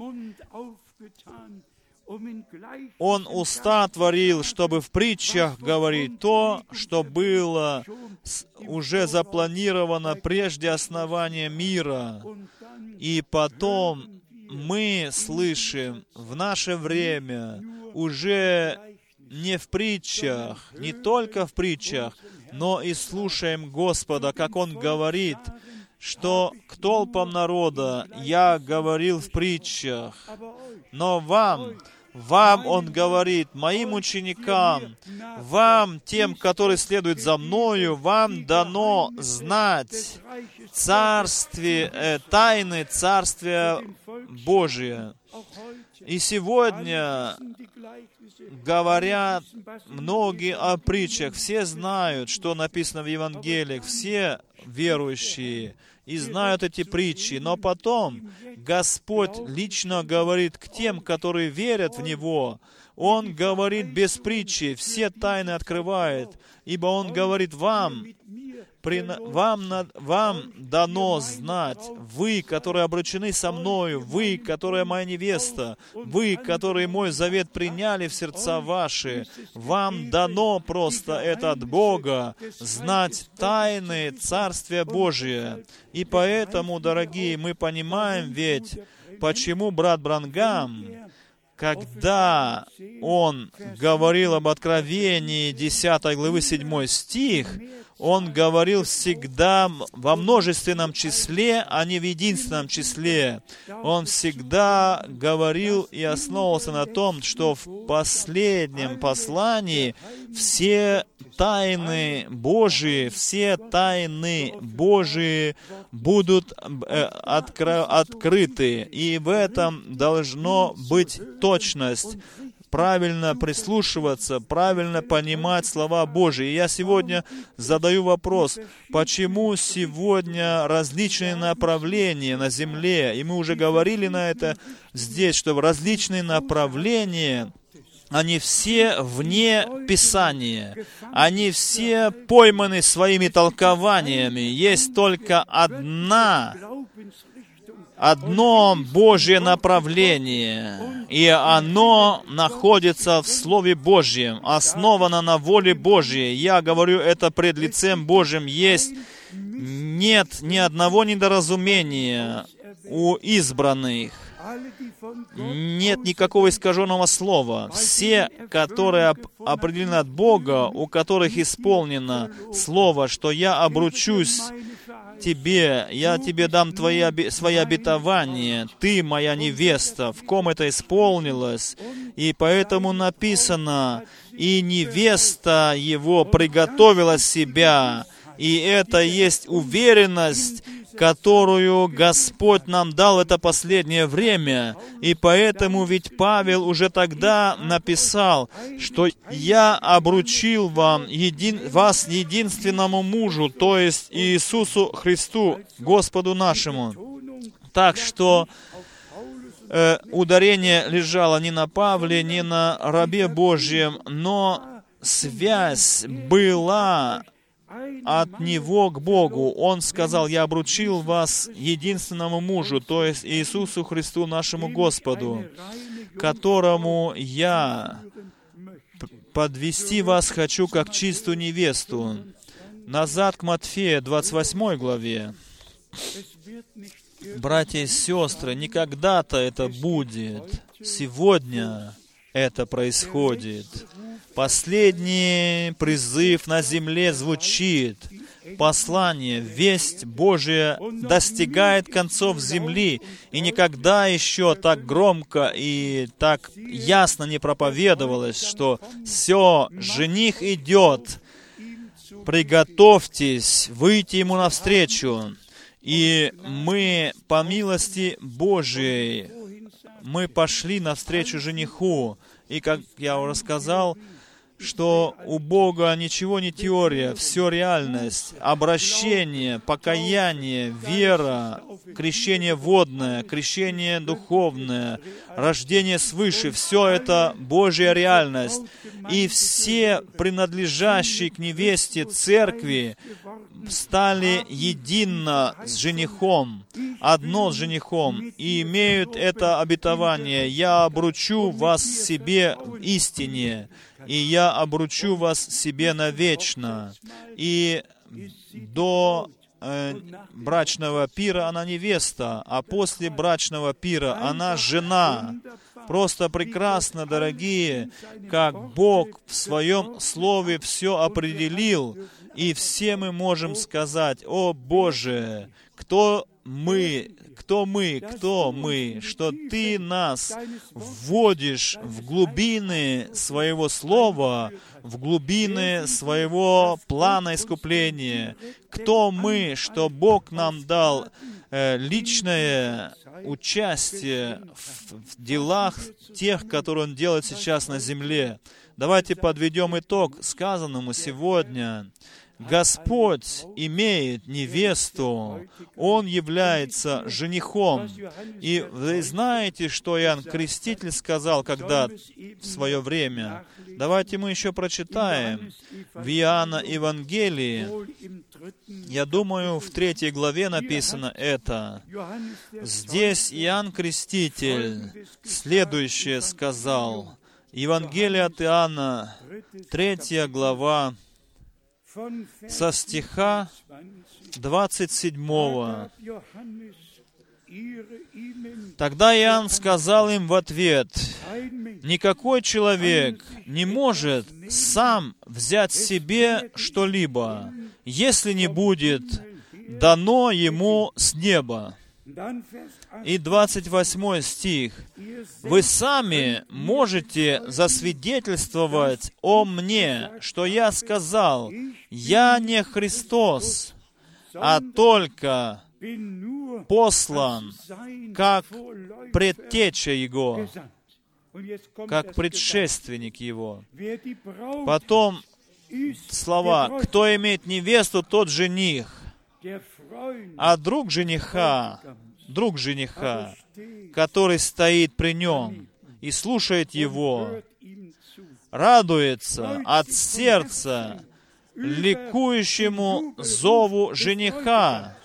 Он уста творил, чтобы в притчах говорить то, что было уже запланировано прежде основания мира. И потом мы слышим в наше время уже не в притчах, не только в притчах, но и слушаем Господа, как Он говорит, что к толпам народа я говорил в притчах, но вам, вам Он говорит, моим ученикам, вам, тем, которые следуют за Мною, вам дано знать царствие, э, тайны Царствия Божия. И сегодня говорят многие о притчах. Все знают, что написано в Евангелиях, все верующие, и знают эти притчи. Но потом Господь лично говорит к тем, которые верят в Него. Он говорит без притчи, все тайны открывает, ибо Он говорит вам, при, вам, вам дано знать, вы, которые обручены со Мною, вы, которые моя невеста, вы, которые мой завет приняли в сердца ваши, вам дано просто это от Бога, знать тайны Царствия Божия. И поэтому, дорогие, мы понимаем ведь, почему брат Бранхам, когда он говорил об Откровении десятой главы седьмой стих, он говорил всегда во множественном числе, а не в единственном числе. Он всегда говорил и основывался на том, что в последнем послании все тайны Божии, все тайны Божии будут э, откро- открыты. И в этом должно быть точность. Правильно прислушиваться, правильно понимать слова Божьи. И я сегодня задаю вопрос, почему сегодня различные направления на земле, и мы уже говорили на это здесь, что различные направления, они все вне Писания, они все пойманы своими толкованиями. Есть только одна Одно Божье направление, и оно находится в Слове Божьем, основано на воле Божьей. Я говорю это пред лицем Божьим. Есть, нет ни одного недоразумения у избранных. Нет никакого искаженного слова. Все, которые определены от Бога, у которых исполнено слово, что я обручусь тебе, я тебе дам твои, оби- свои обетования, ты моя невеста, в ком это исполнилось. И поэтому написано, и невеста его приготовила себя. И это есть уверенность, которую Господь нам дал в это последнее время. И поэтому ведь Павел уже тогда написал, что «Я обручил вам един, вас единственному мужу, то есть Иисусу Христу, Господу нашему». Так что э, ударение лежало не на Павле, не на рабе Божьем, но связь была от Него к Богу. Он сказал, «Я обручил вас единственному мужу, то есть Иисусу Христу, нашему Господу, которому я подвести вас хочу, как чистую невесту». Назад к Матфея, двадцать восьмой главе. Братья и сестры, не когда-то это будет. Сегодня это происходит. Последний призыв на земле звучит. Послание, весть Божия достигает концов земли, и никогда еще так громко и так ясно не проповедовалось, что все, жених идет, приготовьтесь выйти ему навстречу. И мы, по милости Божией, мы пошли навстречу жениху. И, как я уже сказал, что у Бога ничего не теория, все реальность, обращение, покаяние, вера, крещение водное, крещение духовное, рождение свыше, все это Божья реальность. И все принадлежащие к невесте церкви стали едино с женихом, одно с женихом, и имеют это обетование: «Я обручу вас себе в истине, и я обручу вас себе навечно». И до э, брачного пира она невеста, а после брачного пира она жена. Просто прекрасно, дорогие, как Бог в Своем Слове все определил, и все мы можем сказать: «О Боже, кто мы, кто мы, кто мы, что Ты нас вводишь в глубины Своего Слова, в глубины Своего плана искупления. Кто мы, что Бог нам дал э, личное участие в, в делах тех, которые Он делает сейчас на земле». Давайте подведем итог сказанному сегодня. Господь имеет невесту, Он является женихом. И вы знаете, что Иоанн Креститель сказал когда в свое время? Давайте мы еще прочитаем в Иоанна Евангелии. Я думаю, в третьей главе написано это. Здесь Иоанн Креститель следующее сказал. Евангелие от Иоанна, третья глава, со стиха двадцать седьмого. «Тогда Иоанн сказал им в ответ: никакой человек не может сам взять себе что-либо, если не будет дано ему с неба. И двадцать восьмой стих. «Вы сами можете засвидетельствовать о мне, что я сказал, я не Христос, а только послан, как предтеча Его, как предшественник Его». Потом слова: «Кто имеет невесту, тот жених». А друг жениха, друг жениха, который стоит при нем и слушает его, радуется от сердца ликующему зову жениха.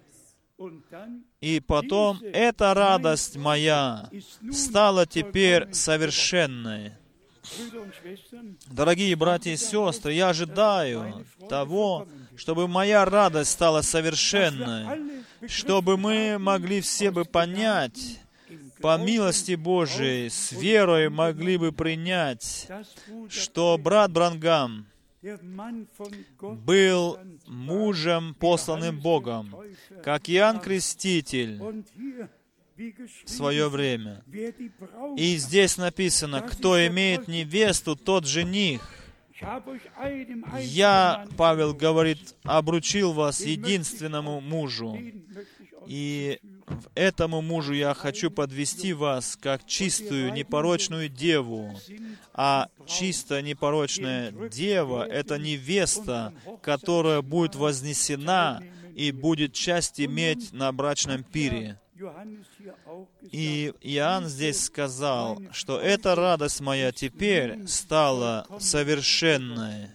И потом эта радость моя стала теперь совершенной. Дорогие братья и сестры, я ожидаю того, чтобы моя радость стала совершенной, чтобы мы могли все бы понять, по милости Божией, с верой могли бы принять, что брат Бранхам был мужем, посланным Богом, как Иоанн Креститель в свое время. И здесь написано: «Кто имеет невесту, тот жених». Я, Павел говорит, обручил вас единственному мужу. И в этому мужу я хочу подвести вас как чистую, непорочную деву. А чистая, непорочная дева — это невеста, которая будет вознесена и будет часть иметь на брачном пире. И Иоанн здесь сказал, что эта радость моя теперь стала совершенной.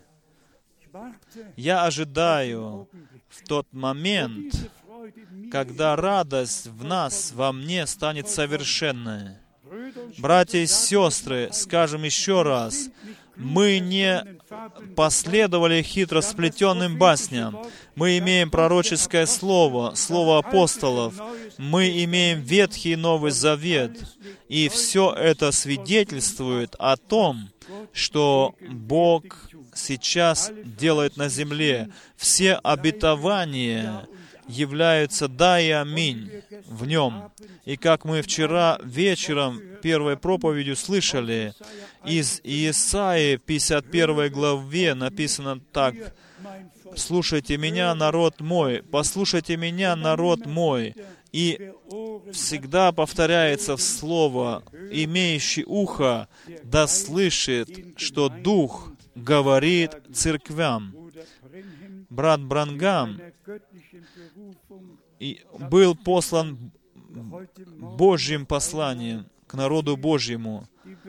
Я ожидаю в тот момент, когда радость в нас, во мне, станет совершенной. Братья и сестры, скажем еще раз, мы не последовали хитро сплетенным басням. Мы имеем пророческое слово, слово апостолов. Мы имеем Ветхий и Новый Завет. И все это свидетельствует о том, что Бог сейчас делает на земле. Все обетования являются «да» и «аминь» в Нем. И как мы вчера вечером первой проповедью слышали, из Иесаии пятьдесят первой главе написано так: «Слушайте меня, народ мой, послушайте меня, народ мой». И всегда повторяется в слово: «Имеющий ухо да слышит, что Дух говорит церквям». Брат Бранхам и был послан Божьим посланием к народу Божьему.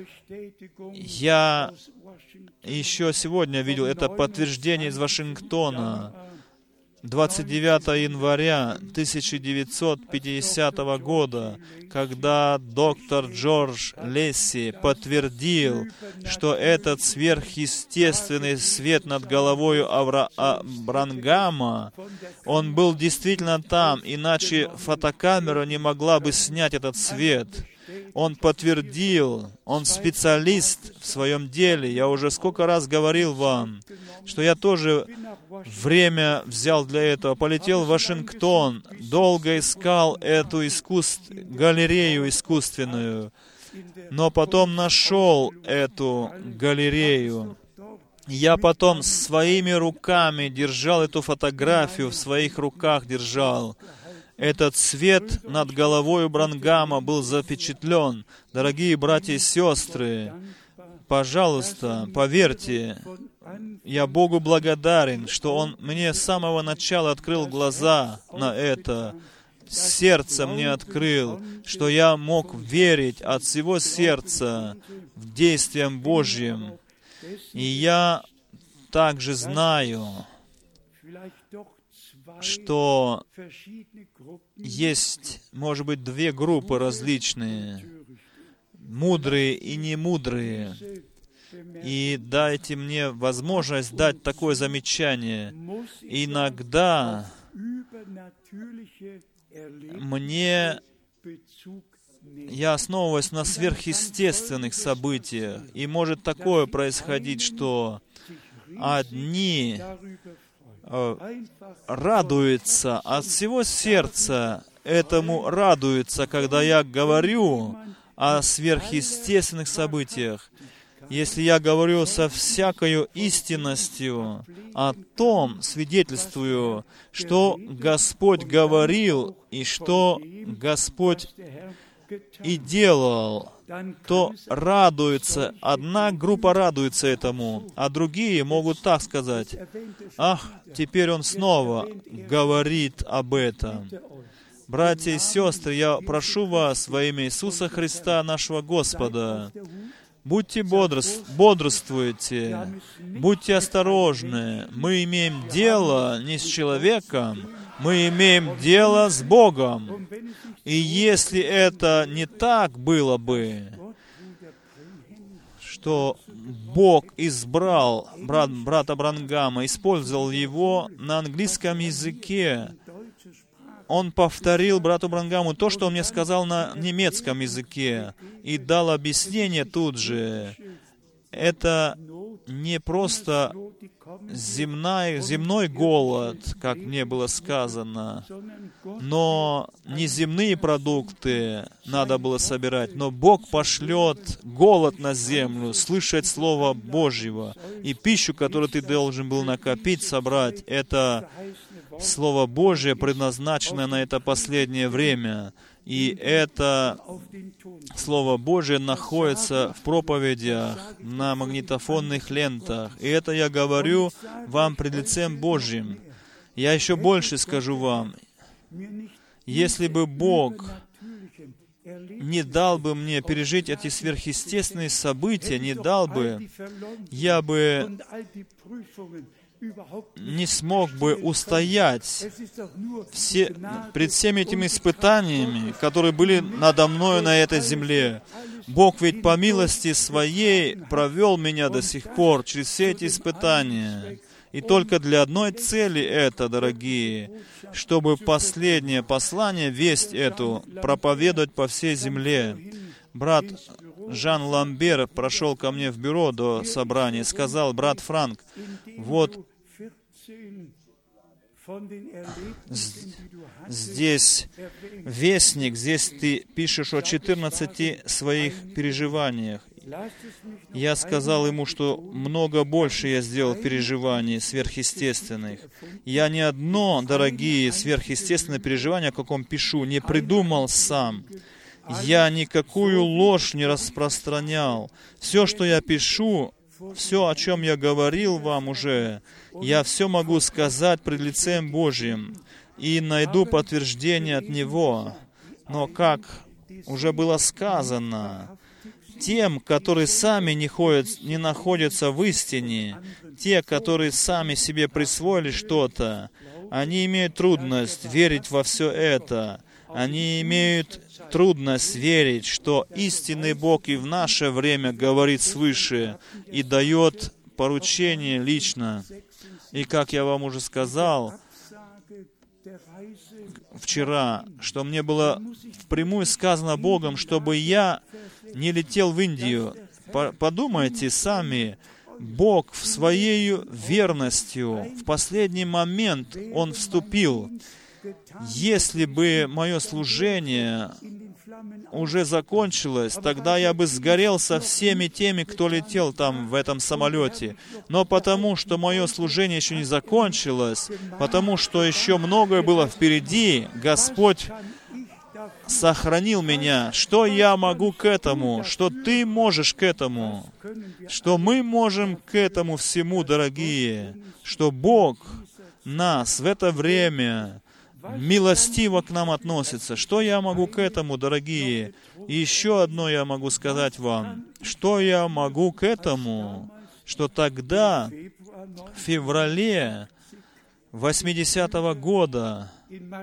Я еще сегодня видел это подтверждение из Вашингтона. двадцать девятого января тысяча девятьсот пятидесятого года, когда доктор Джордж Лесси подтвердил, что этот сверхъестественный свет над головой Авра... а... Бранхама, он был действительно там, иначе фотокамера не могла бы снять этот свет. Он подтвердил, он специалист в своем деле. Я уже сколько раз говорил вам, что я тоже время взял для этого. Полетел в Вашингтон, долго искал эту искусств... галерею искусственную, но потом нашел эту галерею. Я потом своими руками держал эту фотографию, в своих руках держал. Этот свет над головой Бранхама был запечатлен. Дорогие братья и сестры, пожалуйста, поверьте, я Богу благодарен, что Он мне с самого начала открыл глаза на это, сердце мне открыл, что я мог верить от всего сердца в действиям Божьим. И я также знаю, что есть, может быть, две группы различные, мудрые и немудрые. И дайте мне возможность дать такое замечание. Иногда мне, я основываюсь на сверхъестественных событиях, и может такое происходить, что одни радуются от всего сердца этому радуется, когда я говорю о сверхъестественных событиях. Если я говорю со всякою истинностью о том, свидетельствую, что Господь говорил и что Господь и делал, то радуется, одна группа радуется этому, а другие могут так сказать: «Ах, теперь он снова говорит об этом». Братья и сестры, я прошу вас во имя Иисуса Христа, нашего Господа, будьте бодрст... бодрствуйте, будьте осторожны. Мы имеем дело не с человеком, мы имеем дело с Богом. И если это не так было бы, что Бог избрал брат, брата Бранхама, использовал его на английском языке, он повторил брату Бранхаму то, что он мне сказал на немецком языке, и дал объяснение тут же. Это не просто земной, земной голод, как мне было сказано, но не земные продукты надо было собирать, но Бог пошлет голод на землю, слышать Слово Божьего, и пищу, которую ты должен был накопить, собрать, это Слово Божие, предназначенное на это последнее время. И это Слово Божие находится в проповедях, на магнитофонных лентах. И это я говорю вам пред лицем Божьим. Я еще больше скажу вам. Если бы Бог не дал бы мне пережить эти сверхъестественные события, не дал бы, я бы не смог бы устоять все, пред всеми этими испытаниями, которые были надо мною на этой земле. Бог ведь по милости Своей провел меня до сих пор через все эти испытания. И только для одной цели это, дорогие, чтобы последнее послание, весть эту, проповедовать по всей земле. Брат Жан Ламбер прошел ко мне в бюро до собрания и сказал: брат Франк, вот здесь вестник, здесь ты пишешь о четырнадцати своих переживаниях. Я сказал ему, что много больше я сделал переживаний сверхъестественных. Я ни одно, дорогие, сверхъестественное переживание, о каком пишу, не придумал сам. Я никакую ложь не распространял. Все, что я пишу, все, о чем я говорил вам уже, я все могу сказать пред лицем Божьим и найду подтверждение от Него. Но, как уже было сказано, тем, которые сами не, ходят, не находятся в истине, те, которые сами себе присвоили что-то, они имеют трудность верить во все это. Они имеют трудность верить, что истинный Бог и в наше время говорит свыше и дает поручение лично. И как я вам уже сказал вчера, что мне было впрямую сказано Богом, чтобы я не летел в Индию. Подумайте сами, Бог в Своей верностью в последний момент Он вступил. Если бы мое служение уже закончилось, тогда я бы сгорел со всеми теми, кто летел там в этом самолете. Но потому, что мое служение еще не закончилось, потому что еще многое было впереди, Господь сохранил меня. Что я могу к этому? Что ты можешь к этому? Что мы можем к этому всему, дорогие? Что Бог нас в это время милостиво к нам относится. Что я могу к этому, дорогие? И еще одно я могу сказать вам. Что я могу к этому? Что тогда, в феврале восьмидесятого года,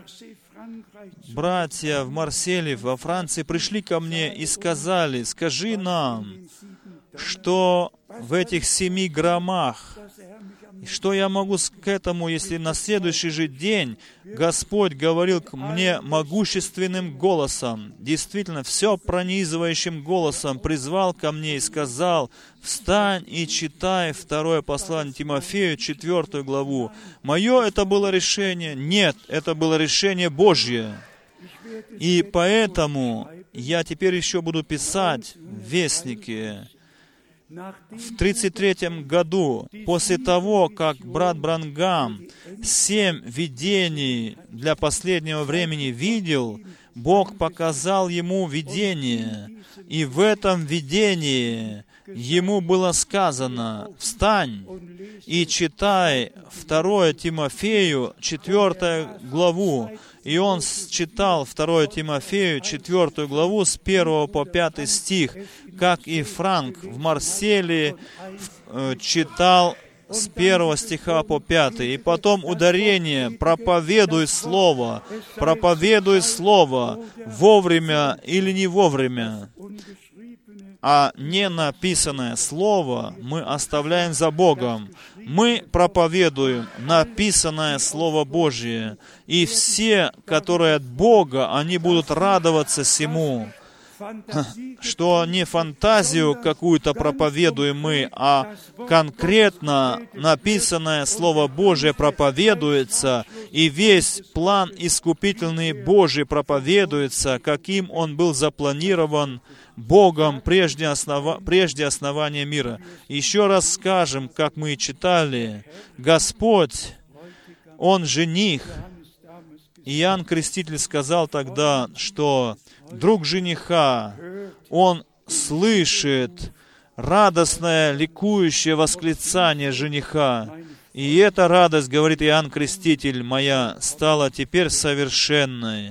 братья в Марселе, во Франции, пришли ко мне и сказали: скажи нам, что в этих семи громах, что я могу к этому, если на следующий же день Господь говорил к мне могущественным голосом, действительно, все пронизывающим голосом, призвал ко мне и сказал: «Встань и читай второе послание Тимофею, четвертую главу». Мое это было решение? Нет, это было решение Божье. И поэтому я теперь еще буду писать в Вестнике. В тридцать третьем году, после того, как брат Бранхам семь видений для последнего времени видел, Бог показал ему видение, и в этом видении ему было сказано: «Встань и читай второе Тимофею, четвертую главу». И он читал второе Тимофею, четвертую главу, с первого по пятый стих, как и Франк в Марселе читал с первого стиха по пятый. И потом ударение: «Проповедуй Слово, проповедуй Слово, вовремя или не вовремя». А не написанное Слово мы оставляем за Богом. Мы проповедуем написанное Слово Божие. И все, которые от Бога, они будут радоваться сему. Что не фантазию какую-то проповедуем мы, а конкретно написанное Слово Божие проповедуется, и весь план искупительный Божий проповедуется, каким он был запланирован Богом прежде, основа... прежде основания мира. Еще раз скажем, как мы читали, Господь, Он жених. Иоанн Креститель сказал тогда, что друг жениха, он слышит радостное, ликующее восклицание жениха. И эта радость, говорит Иоанн Креститель, моя, стала теперь совершенной.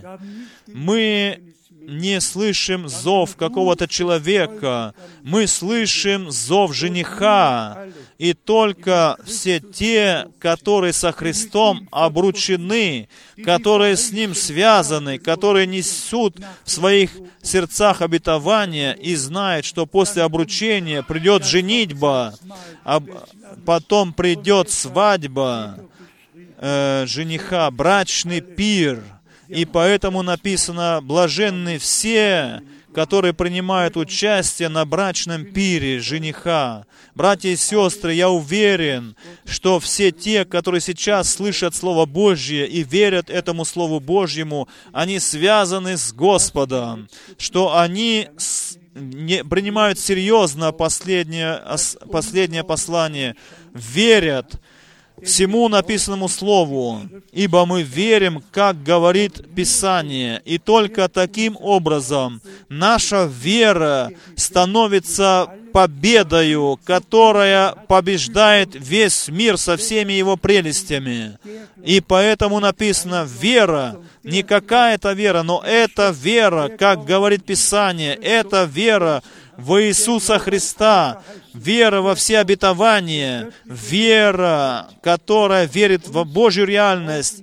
Мы не слышим зов какого-то человека, мы слышим зов жениха. И только все те, которые со Христом обручены, которые с Ним связаны, которые несут в своих сердцах обетование и знают, что после обручения придет женитьба, а потом придет свадьба э, жениха, брачный пир. И поэтому написано: «Блаженны все, которые принимают участие на брачном пире жениха». Братья и сестры, я уверен, что все те, которые сейчас слышат Слово Божье и верят этому Слову Божьему, они связаны с Господом, что они не принимают серьезно последнее, последнее послание, верят всему написанному Слову, ибо мы верим, как говорит Писание, и только таким образом наша вера становится победою, которая побеждает весь мир со всеми его прелестями. И поэтому написано: вера, не какая-то вера, но это вера, как говорит Писание, это вера в Иисуса Христа, вера во все обетования, вера, которая верит в Божью реальность,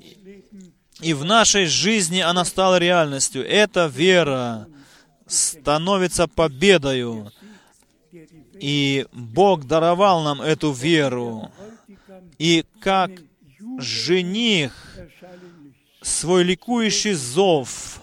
и в нашей жизни она стала реальностью. Эта вера становится победою, и Бог даровал нам эту веру. И как жених свой ликующий зов,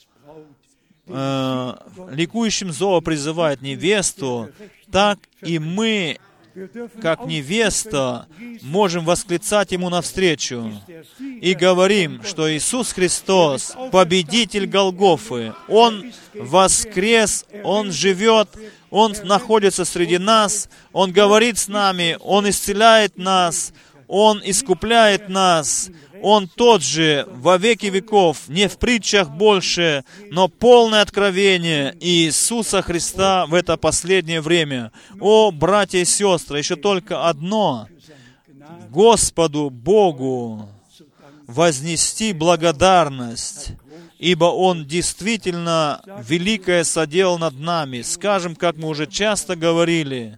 э, ликующим зовом призывает невесту, так и мы, как невеста, можем восклицать Ему навстречу и говорим, что Иисус Христос, победитель Голгофы, Он воскрес, Он живет, Он находится среди нас, Он говорит с нами, Он исцеляет нас, Он искупляет нас, Он тот же во веки веков, не в притчах больше, но полное откровение Иисуса Христа в это последнее время. О, братья и сестры, еще только одно: Господу Богу вознести благодарность, ибо Он действительно великое соделал над нами. Скажем, как мы уже часто говорили,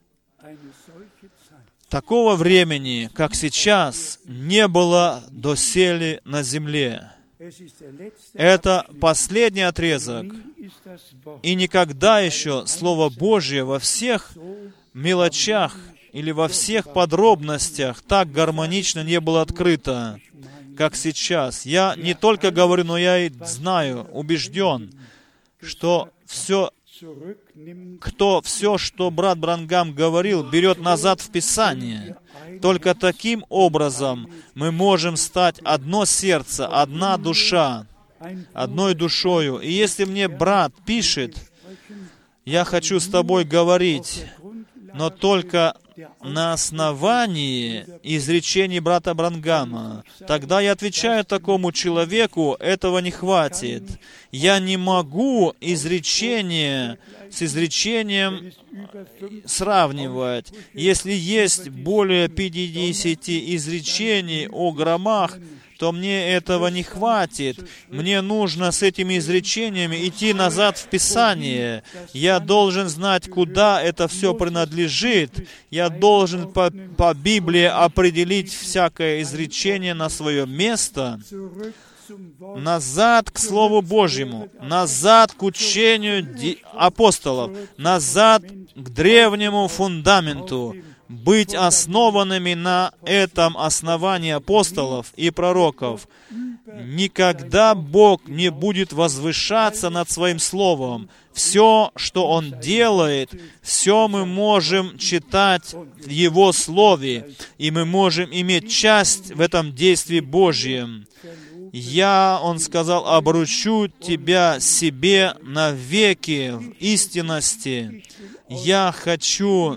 такого времени, как сейчас, не было доселе на земле. Это последний отрезок. И никогда еще Слово Божье во всех мелочах или во всех подробностях так гармонично не было открыто, как сейчас. Я не только говорю, но я и знаю, убежден, что все, кто все, что брат Бранхам говорил, берет назад в Писание. Только таким образом мы можем стать одно сердце, одна душа. одной душою. И если мне брат пишет: «Я хочу с тобой говорить», но только на основании изречений брата Бранхама, тогда я отвечаю такому человеку: этого не хватит. Я не могу изречение с изречением сравнивать. Если есть более пятидесяти изречений о громах, то мне этого не хватит. Мне нужно с этими изречениями идти назад в Писание. Я должен знать, куда это все принадлежит. Я должен по, по Библии определить всякое изречение на свое место. Назад к Слову Божьему, назад к учению апостолов, назад к древнему фундаменту, быть основанными на этом основании апостолов и пророков. Никогда Бог не будет возвышаться над Своим Словом. Все, что Он делает, все мы можем читать в Его Слове, и мы можем иметь часть в этом действии Божьем. «Я, — Он сказал, — обручу тебя себе навеки в истинности». Я хочу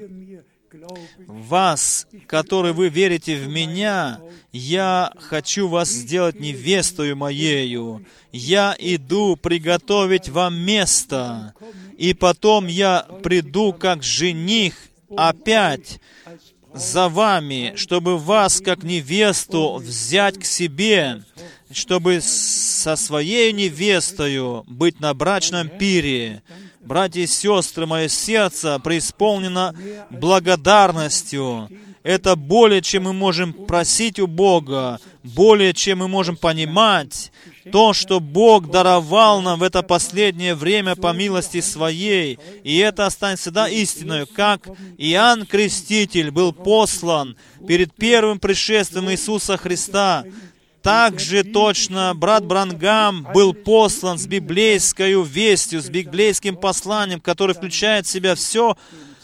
вас, которые вы верите в Меня, я хочу вас сделать невестою Моею. Я иду приготовить вам место, и потом я приду как жених опять за вами, чтобы вас, как невесту, взять к себе, чтобы со своей невестою быть на брачном пире. Братья и сестры, мое сердце преисполнено благодарностью. Это более, чем мы можем просить у Бога, более, чем мы можем понимать. То, что Бог даровал нам в это последнее время по милости Своей, и это останется всегда истинной, как Иоанн Креститель был послан перед первым пришествием Иисуса Христа. Так же точно брат Бранхам был послан с библейской вестью, с библейским посланием, которое включает в себя все,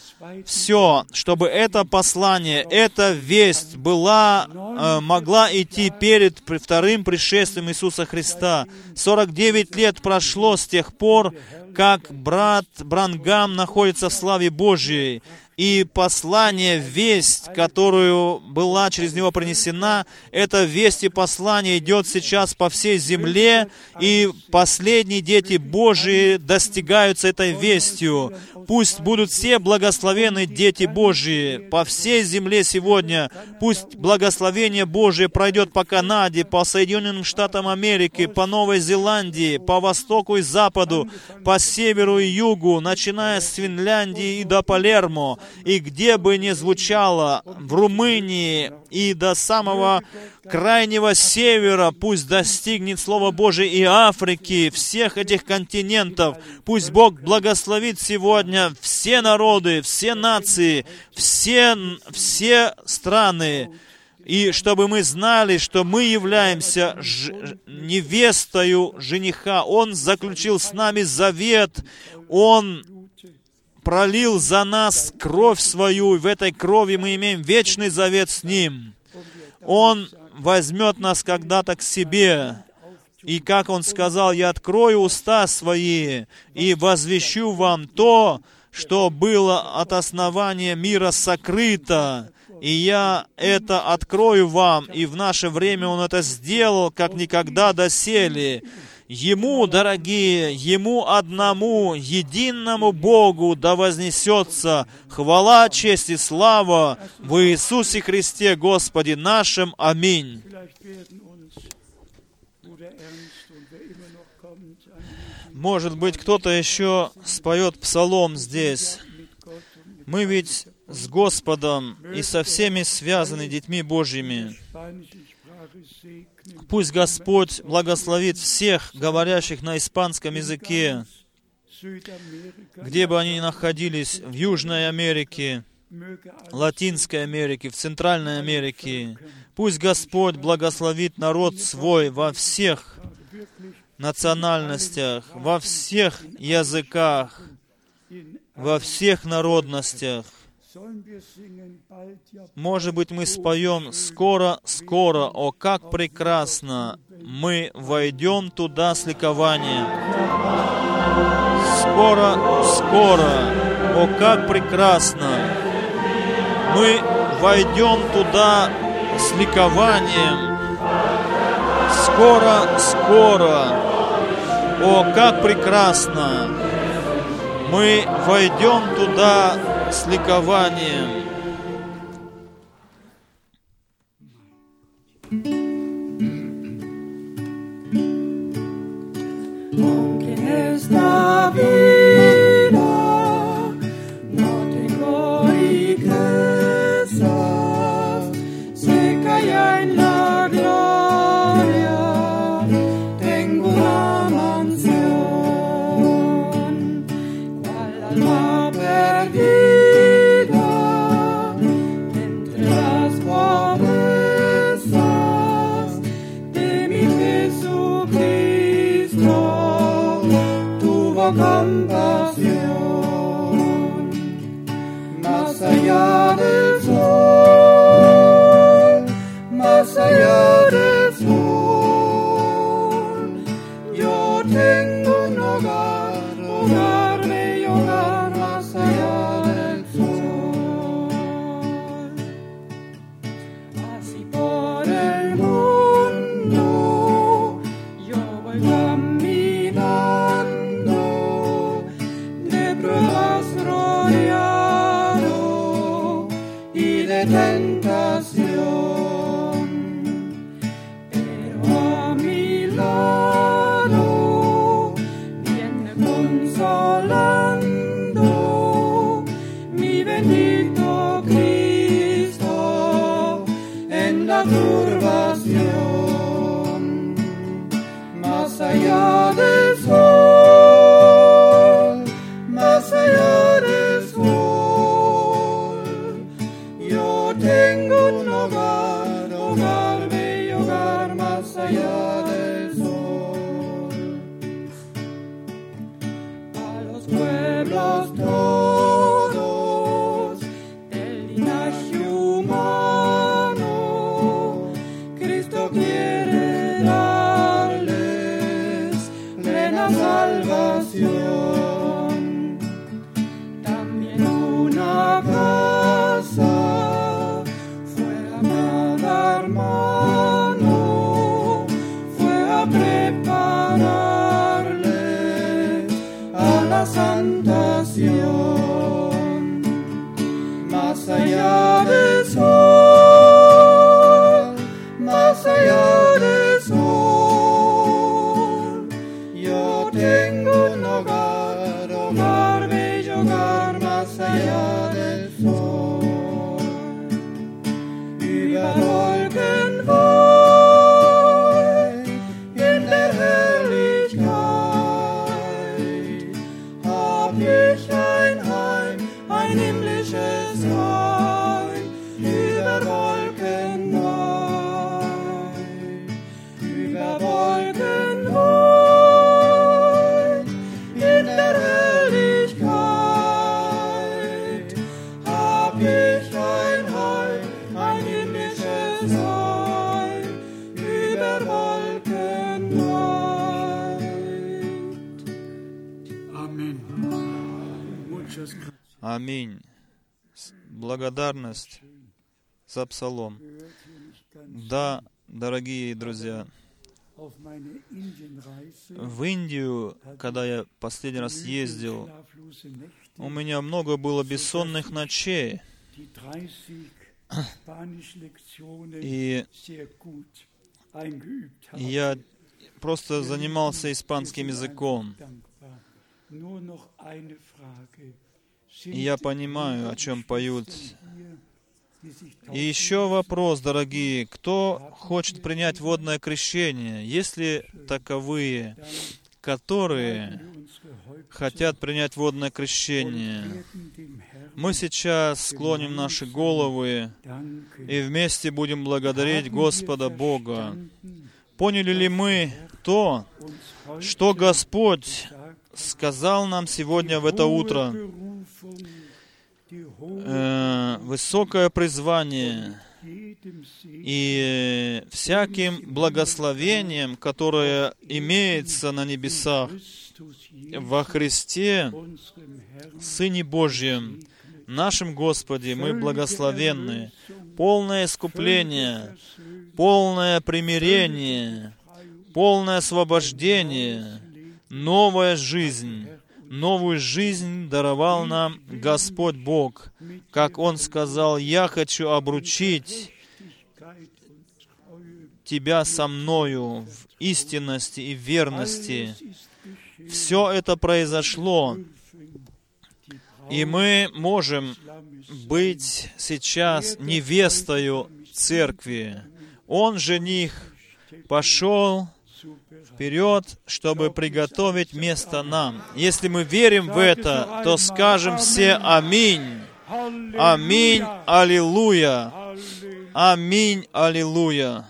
все, чтобы это послание, эта весть была, э, могла идти перед вторым пришествием Иисуса Христа. сорок девять лет прошло с тех пор, как брат Бранхам находится в славе Божьей. И послание, весть, которую была через него принесена, эта весть и послание идет сейчас по всей земле, и последние дети Божии достигаются этой вестью. Пусть будут все благословенны дети Божии по всей земле сегодня. Пусть благословение Божие пройдет по Канаде, по Соединенным Штатам Америки, по Новой Зеландии, по востоку и западу, по северу и югу, начиная с Финляндии и до Палермо. И где бы ни звучало, в Румынии и до самого крайнего севера, пусть достигнет Слово Божие и Африки, всех этих континентов. Пусть Бог благословит сегодня все народы, все нации, все, все страны. И чтобы мы знали, что мы являемся ж... невестою жениха. Он заключил с нами завет. Он пролил за нас кровь свою, и в этой крови мы имеем вечный завет с Ним. Он возьмет нас когда-то к себе. И как Он сказал: «Я открою уста свои и возвещу вам то, что было от основания мира сокрыто. И я это открою вам». И в наше время Он это сделал, как никогда доселе. Ему, дорогие, Ему одному, единому Богу, да вознесется хвала, честь и слава в Иисусе Христе, Господе нашим. Аминь. Может быть, кто-то еще споет псалом здесь. Мы ведь с Господом и со всеми связаны детьми Божьими. Пусть Господь благословит всех, говорящих на испанском языке, где бы они ни находились, в Южной Америке, Латинской Америке, в Центральной Америке. Пусть Господь благословит народ свой во всех национальностях, во всех языках, во всех народностях. Может быть, мы споем «Скоро, скоро, о, как прекрасно, мы войдем туда с ликованием». Скоро, скоро, о, как прекрасно, мы войдем туда с ликованием. Скоро, скоро, о, как прекрасно, мы войдем туда с ликованием. Аминь. Благодарность за псалом. Да, дорогие друзья, в Индию, когда я последний раз ездил, у меня много было бессонных ночей. И я просто занимался испанским языком. И я понимаю, о чем поют. И еще вопрос, дорогие. Кто хочет принять водное крещение? Есть ли таковые, которые хотят принять водное крещение? Мы сейчас склоним наши головы и вместе будем благодарить Господа Бога. Поняли ли мы то, что Господь сказал нам сегодня в это утро? э, высокое призвание и всяким благословением, которое имеется на небесах во Христе, Сыне Божьем, нашем Господе, мы благословенны. Полное искупление, полное примирение, полное освобождение, новая жизнь. Новую жизнь даровал нам Господь Бог. Как Он сказал: «Я хочу обручить тебя со мною в истинности и верности». Все это произошло, и мы можем быть сейчас невестою церкви. Он, жених, пошел вперед, чтобы приготовить место нам. Если мы верим в это, то скажем все «Аминь». Аминь, аллилуйя. Аминь, аллилуйя.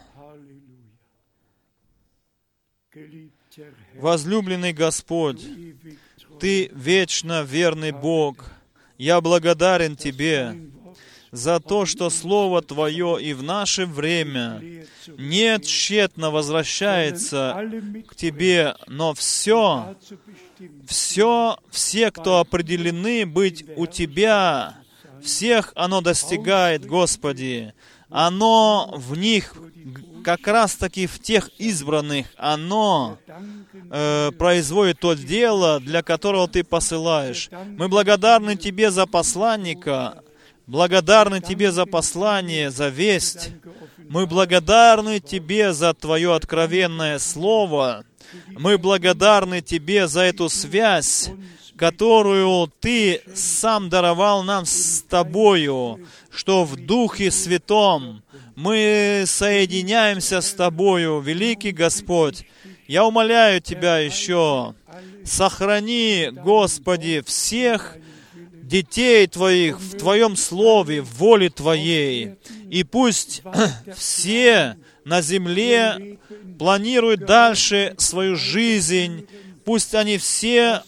Возлюбленный Господь, Ты вечно верный Бог. Я благодарен Тебе за то, что Слово Твое и в наше время не тщетно возвращается к Тебе, но все, все, все, кто определены быть у Тебя, всех оно достигает, Господи. Оно в них, как раз-таки в тех избранных, оно э, производит то дело, для которого Ты посылаешь. Мы благодарны Тебе за посланника, благодарны Тебе за послание, за весть. Мы благодарны Тебе за Твое откровенное Слово. Мы благодарны Тебе за эту связь, которую Ты сам даровал нам с Тобою, что в Духе Святом мы соединяемся с Тобою, великий Господь. Я умоляю Тебя еще, сохрани, Господи, всех детей Твоих в Твоем Слове, в воле Твоей. И пусть все на земле планируют дальше свою жизнь, пусть они все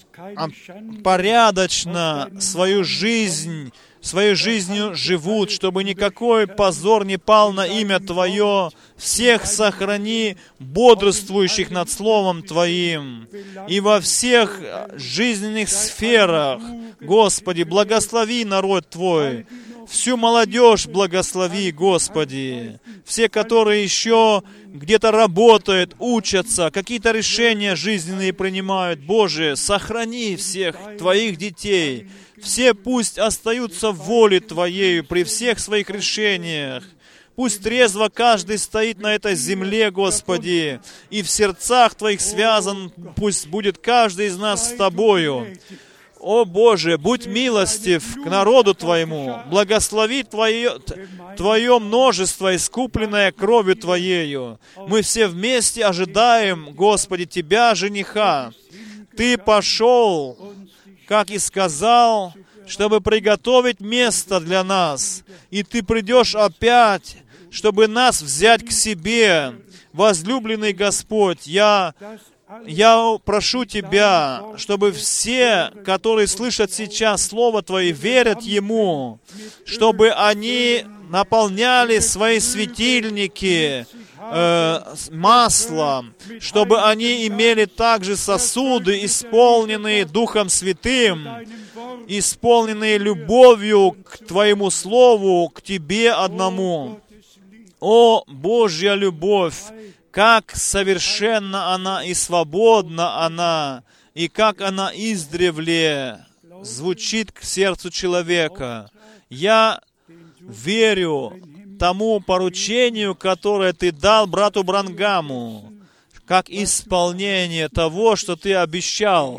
порядочно свою жизнь, своей жизнью живут, чтобы никакой позор не пал на имя Твое. Всех сохрани, бодрствующих над Словом Твоим. И во всех жизненных сферах, Господи, благослови народ Твой. Всю молодежь благослови, Господи. Все, которые еще где-то работают, учатся, какие-то решения жизненные принимают. Боже, сохрани всех Твоих детей. Все пусть остаются в воле Твоей при всех своих решениях. Пусть трезво каждый стоит на этой земле, Господи, и в сердцах Твоих связан, пусть будет каждый из нас с Тобою. О Боже, будь милостив к народу Твоему, благослови Твое, Твое множество, искупленное кровью Твоею. Мы все вместе ожидаем, Господи, Тебя, жениха. Ты пошел, как и сказал, чтобы приготовить место для нас. И Ты придешь опять, чтобы нас взять к себе. Возлюбленный Господь, я, я прошу Тебя, чтобы все, которые слышат сейчас Слово Твое, верят Ему, чтобы они наполняли свои светильники э, маслом, чтобы они имели также сосуды, исполненные Духом Святым, исполненные любовью к Твоему Слову, к Тебе одному. О, Божья любовь! Как совершенна она и свободна она, и как она издревле звучит к сердцу человека. Я верю тому поручению, которое Ты дал брату Бранхаму, как исполнение того, что Ты обещал.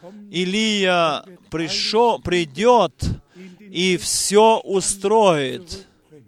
Илия пришел, придет и все устроит.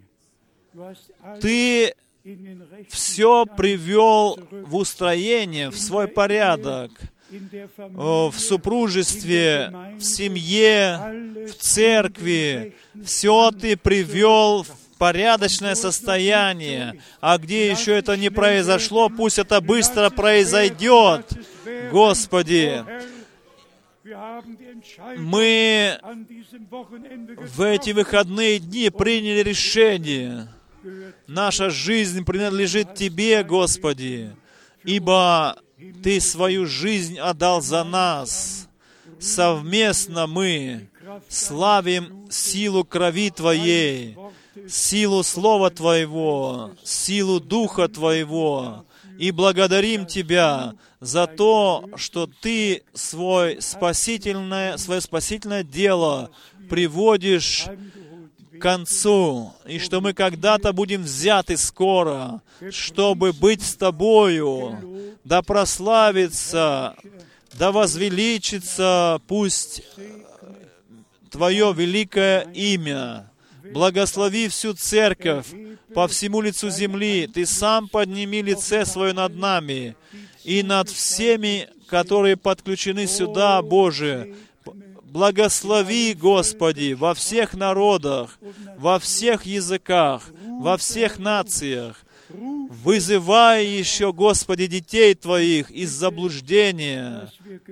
Ты все привел в устроение, в свой порядок, в супружестве, в семье, в церкви. Все Ты привел в порядочное состояние. А где еще это не произошло, пусть это быстро произойдет. Господи, Мы в эти выходные дни приняли решение. Наша жизнь принадлежит Тебе, Господи, ибо Ты свою жизнь отдал за нас. Совместно мы славим силу крови Твоей, силу Слова Твоего, силу Духа Твоего, и благодарим Тебя за то, что Ты свой спасительное, свое спасительное дело приводишь к концу, и что мы когда-то будем взяты скоро, чтобы быть с Тобою, да прославится, да возвеличится пусть Твое великое имя. Благослови всю церковь по всему лицу земли. Ты сам подними лице свое над нами и над всеми, которые подключены сюда, Боже. Благослови, Господи, во всех народах, во всех языках, во всех нациях. Вызывай еще, Господи, детей Твоих из заблуждения,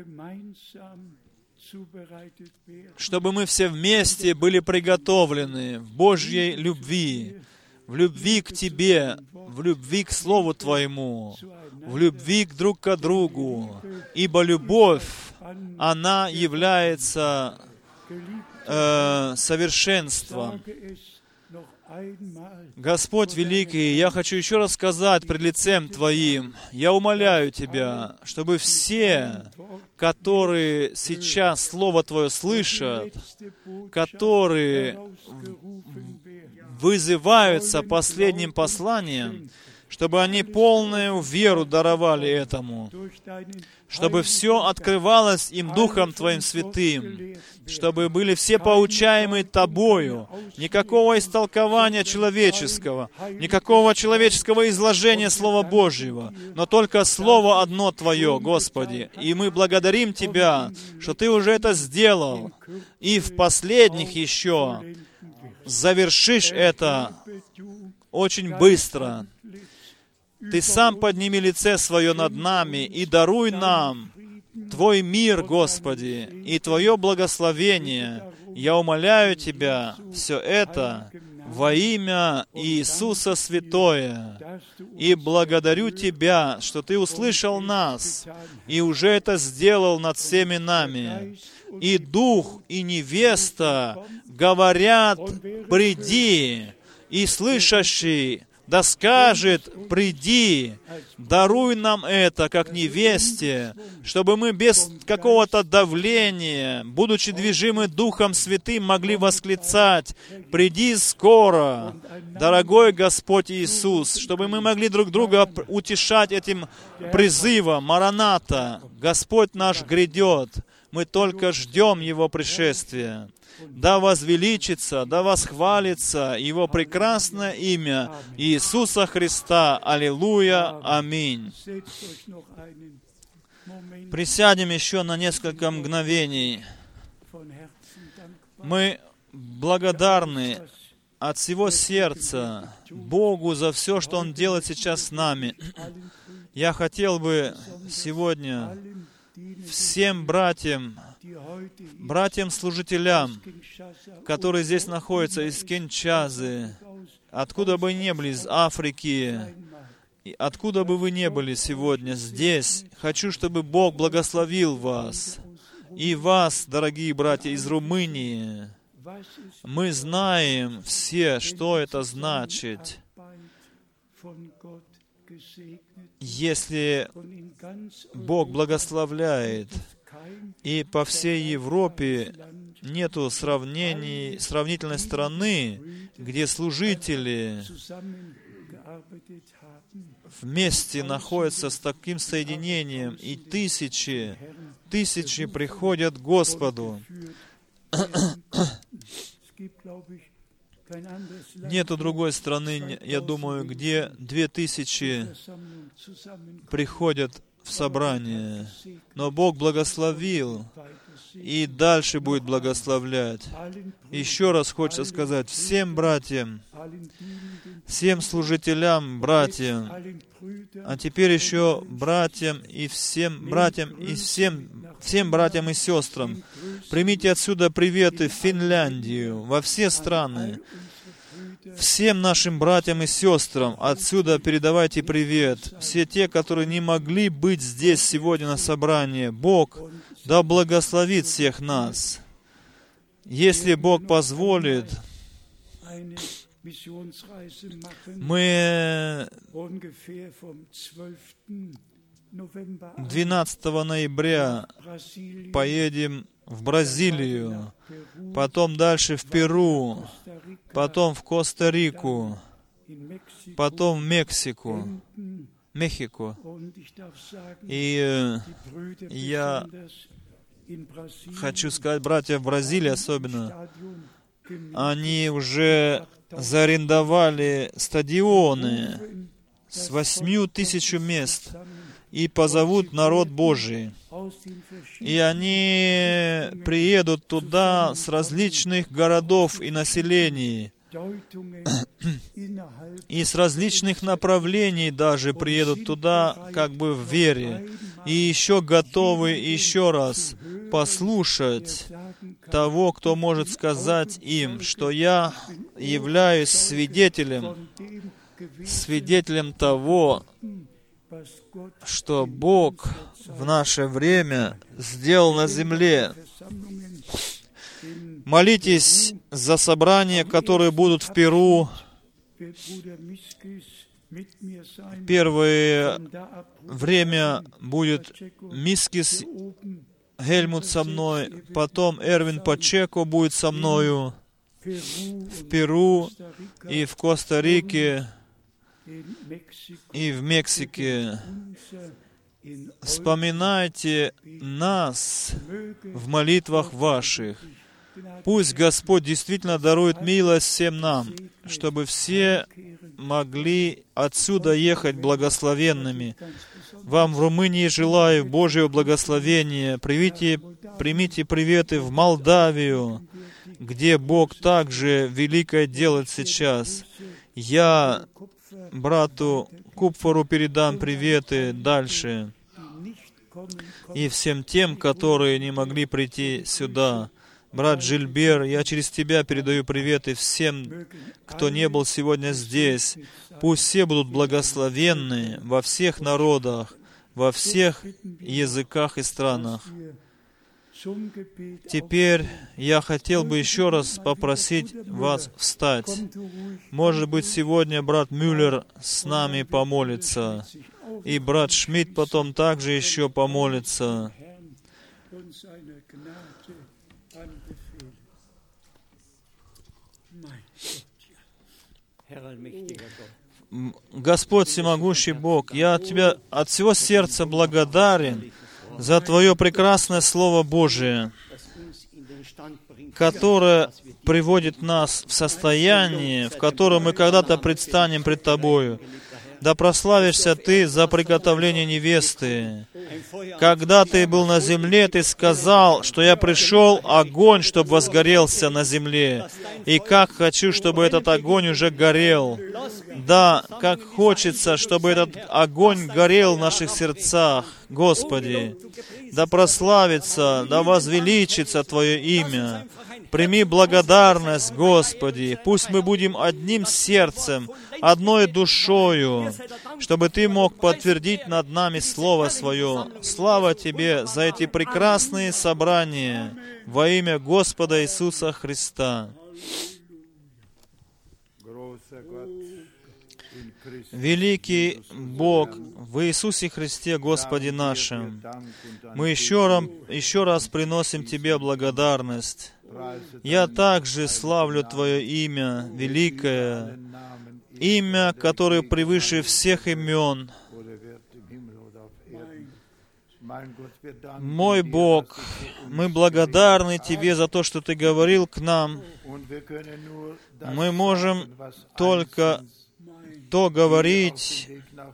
чтобы мы все вместе были приготовлены в Божьей любви, в любви к Тебе, в любви к Слову Твоему, в любви к друг к другу, ибо любовь, она является э, совершенством. Господь Великий, я хочу еще раз сказать пред лицем Твоим, я умоляю Тебя, чтобы все, которые сейчас Слово Твое слышат, которые вызываются последним посланием, чтобы они полную веру даровали этому, чтобы все открывалось им Духом Твоим Святым, чтобы были все поучаемы Тобою, никакого истолкования человеческого, никакого человеческого изложения Слова Божьего, но только Слово одно Твое, Господи. И мы благодарим Тебя, что Ты уже это сделал, и в последних еще завершишь это очень быстро. Ты сам подними лице свое над нами и даруй нам Твой мир, Господи, и Твое благословение. Я умоляю Тебя все это во имя Иисуса Святое. И благодарю Тебя, что Ты услышал нас и уже это сделал над всеми нами. И Дух, и невеста говорят: «Приди», и слышащий да скажет: «Приди», даруй нам это, как невесте, чтобы мы без какого-то давления, будучи движимы Духом Святым, могли восклицать: «Приди скоро, дорогой Господь Иисус», чтобы мы могли друг друга утешать этим призывом: «Мараната, Господь наш грядет, мы только ждем Его пришествия». Да возвеличится, да восхвалится Его прекрасное имя Иисуса Христа. Аллилуйя. Аминь. Присядем еще на несколько мгновений. Мы благодарны от всего сердца Богу за все, что Он делает сейчас с нами. Я хотел бы сегодня всем братьям, братьям-служителям, которые здесь находятся, из Киншасы, откуда бы ни были, из Африки, откуда бы вы ни были сегодня здесь, хочу, чтобы Бог благословил вас. И вас, дорогие братья, из Румынии. Мы знаем все, что это значит, если Бог благословляет. И по всей Европе нету сравнений, сравнительной страны, где служители вместе находятся с таким соединением, и тысячи, тысячи приходят к Господу. Нету другой страны, я думаю, где две тысячи приходят в собрание. Но Бог благословил и дальше будет благословлять. Еще раз хочется сказать всем братьям, всем служителям, братьям, а теперь еще братьям и всем братьям и всем всем братьям и сестрам. Примите отсюда приветы в Финляндию, во все страны. Всем нашим братьям и сестрам отсюда передавайте привет. Все те, которые не могли быть здесь сегодня на собрании, Бог да благословит всех нас. Если Бог позволит, мы двенадцатого ноября поедем в Бразилию, потом дальше в Перу, потом в Коста-Рику, потом в Мексику, Мехико. И я хочу сказать, братья в Бразилии особенно, они уже заарендовали стадионы с восьмью тысячу мест и позовут народ Божий. И они приедут туда с различных городов и населений, и с различных направлений даже приедут туда, как бы в вере, и еще готовы еще раз послушать того, кто может сказать им, что я являюсь свидетелем, свидетелем того, что Бог в наше время сделал на земле. Молитесь за собрания, которые будут в Перу. Первое время будет Мискис Гельмут со мной, потом Эрвин Пачеко будет со мною в Перу и в Коста-Рике и в Мексике. Вспоминайте нас в молитвах ваших. Пусть Господь действительно дарует милость всем нам, чтобы все могли отсюда ехать благословенными. Вам в Румынии желаю Божьего благословения. Примите, примите приветы в Молдавию, где Бог также великое делает сейчас. Я брату Купфору передам приветы дальше. И всем тем, которые не могли прийти сюда. Брат Жильбер, я через тебя передаю приветы всем, кто не был сегодня здесь. Пусть все будут благословенны во всех народах, во всех языках и странах. Теперь я хотел бы еще раз попросить вас встать. Может быть, сегодня брат Мюллер с нами помолится, и брат Шмидт потом также еще помолится. Господь Всемогущий Бог, я Тебя от всего сердца благодарен за Твое прекрасное Слово Божие, которое приводит нас в состояние, в котором мы когда-то предстанем пред Тобою. Да прославишься Ты за приготовление невесты. Когда Ты был на земле, Ты сказал, что я пришел огонь, чтобы возгорелся на земле. И как хочу, чтобы этот огонь уже горел. Да, как хочется, чтобы этот огонь горел в наших сердцах, Господи. Да прославится, да возвеличится Твое имя. Прими благодарность, Господи. Пусть мы будем одним сердцем, одной душою, чтобы Ты мог подтвердить над нами Слово Свое. Слава Тебе за эти прекрасные собрания во имя Господа Иисуса Христа. Великий Бог, в Иисусе Христе, Господе нашим, мы еще раз, еще раз приносим Тебе благодарность. Я также славлю Твое имя, великое, имя, которое превыше всех имен. Мой Бог, мы благодарны Тебе за то, что Ты говорил к нам. Мы можем только то говорить,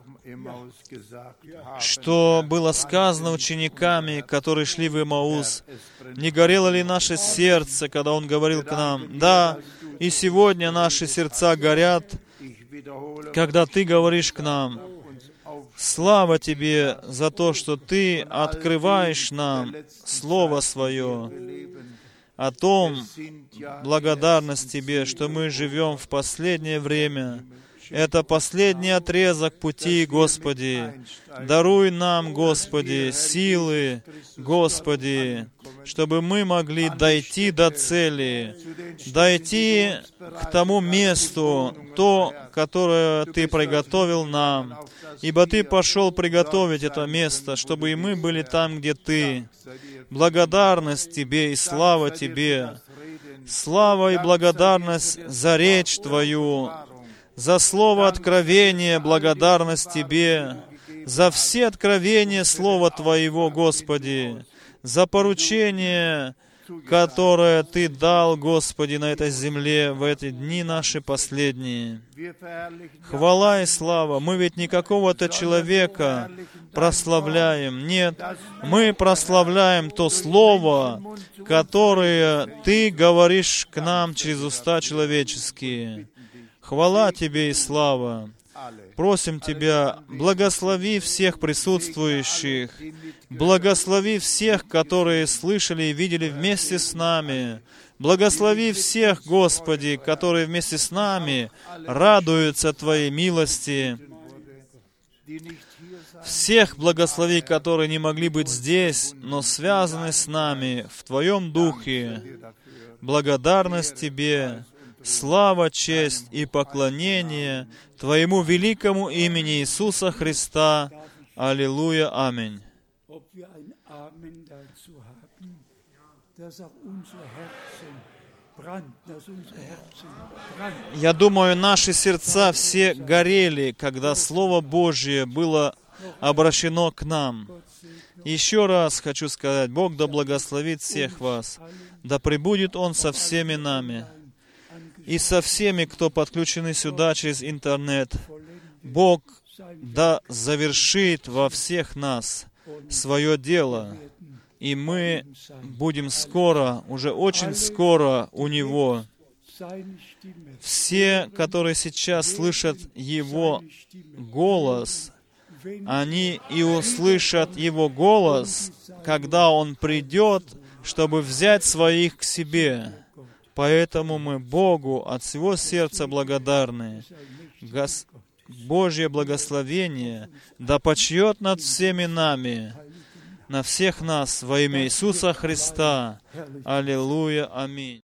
что было сказано учениками, которые шли в Эмаус. Не горело ли наше сердце, когда Он говорил к нам? Да, и сегодня наши сердца горят, когда Ты говоришь к нам, Слава Тебе за то, что Ты открываешь нам Слово Свое, о том, благодарность Тебе, что мы живем в последнее время. Это последний отрезок пути, Господи. Даруй нам, Господи, силы, Господи, чтобы мы могли дойти до цели, дойти к тому месту, то, которое Ты приготовил нам. Ибо Ты пошел приготовить это место, чтобы и мы были там, где Ты. Благодарность Тебе и слава Тебе. Слава и благодарность за речь Твою, за слово откровения, благодарность Тебе, за все откровения Слова Твоего, Господи, за поручение, которое Ты дал, Господи, на этой земле в эти дни наши последние. Хвала и слава. Мы ведь не какого-то человека прославляем. Нет, мы прославляем то Слово, которое Ты говоришь к нам через уста человеческие. Хвала Тебе и слава. Просим Тебя, благослови всех присутствующих, благослови всех, которые слышали и видели вместе с нами. Благослови всех, Господи, которые вместе с нами радуются Твоей милости. Всех благослови, которые не могли быть здесь, но связаны с нами в Твоем Духе. Благодарность Тебе. Слава, честь и поклонение Твоему великому имени Иисуса Христа. Аллилуйя. Аминь. Я думаю, наши сердца все горели, когда Слово Божье было обращено к нам. Еще раз хочу сказать, Бог да благословит всех вас, да пребудет Он со всеми нами. И со всеми, кто подключены сюда через интернет, Бог да завершит во всех нас свое дело, и мы будем скоро, уже очень скоро у Него. Все, которые сейчас слышат Его голос, они и услышат Его голос, когда Он придет, чтобы взять своих к себе. Поэтому мы Богу от всего сердца благодарны. Гос... Божье благословение да почиет над всеми нами, на всех нас во имя Иисуса Христа. Аллилуйя. Аминь.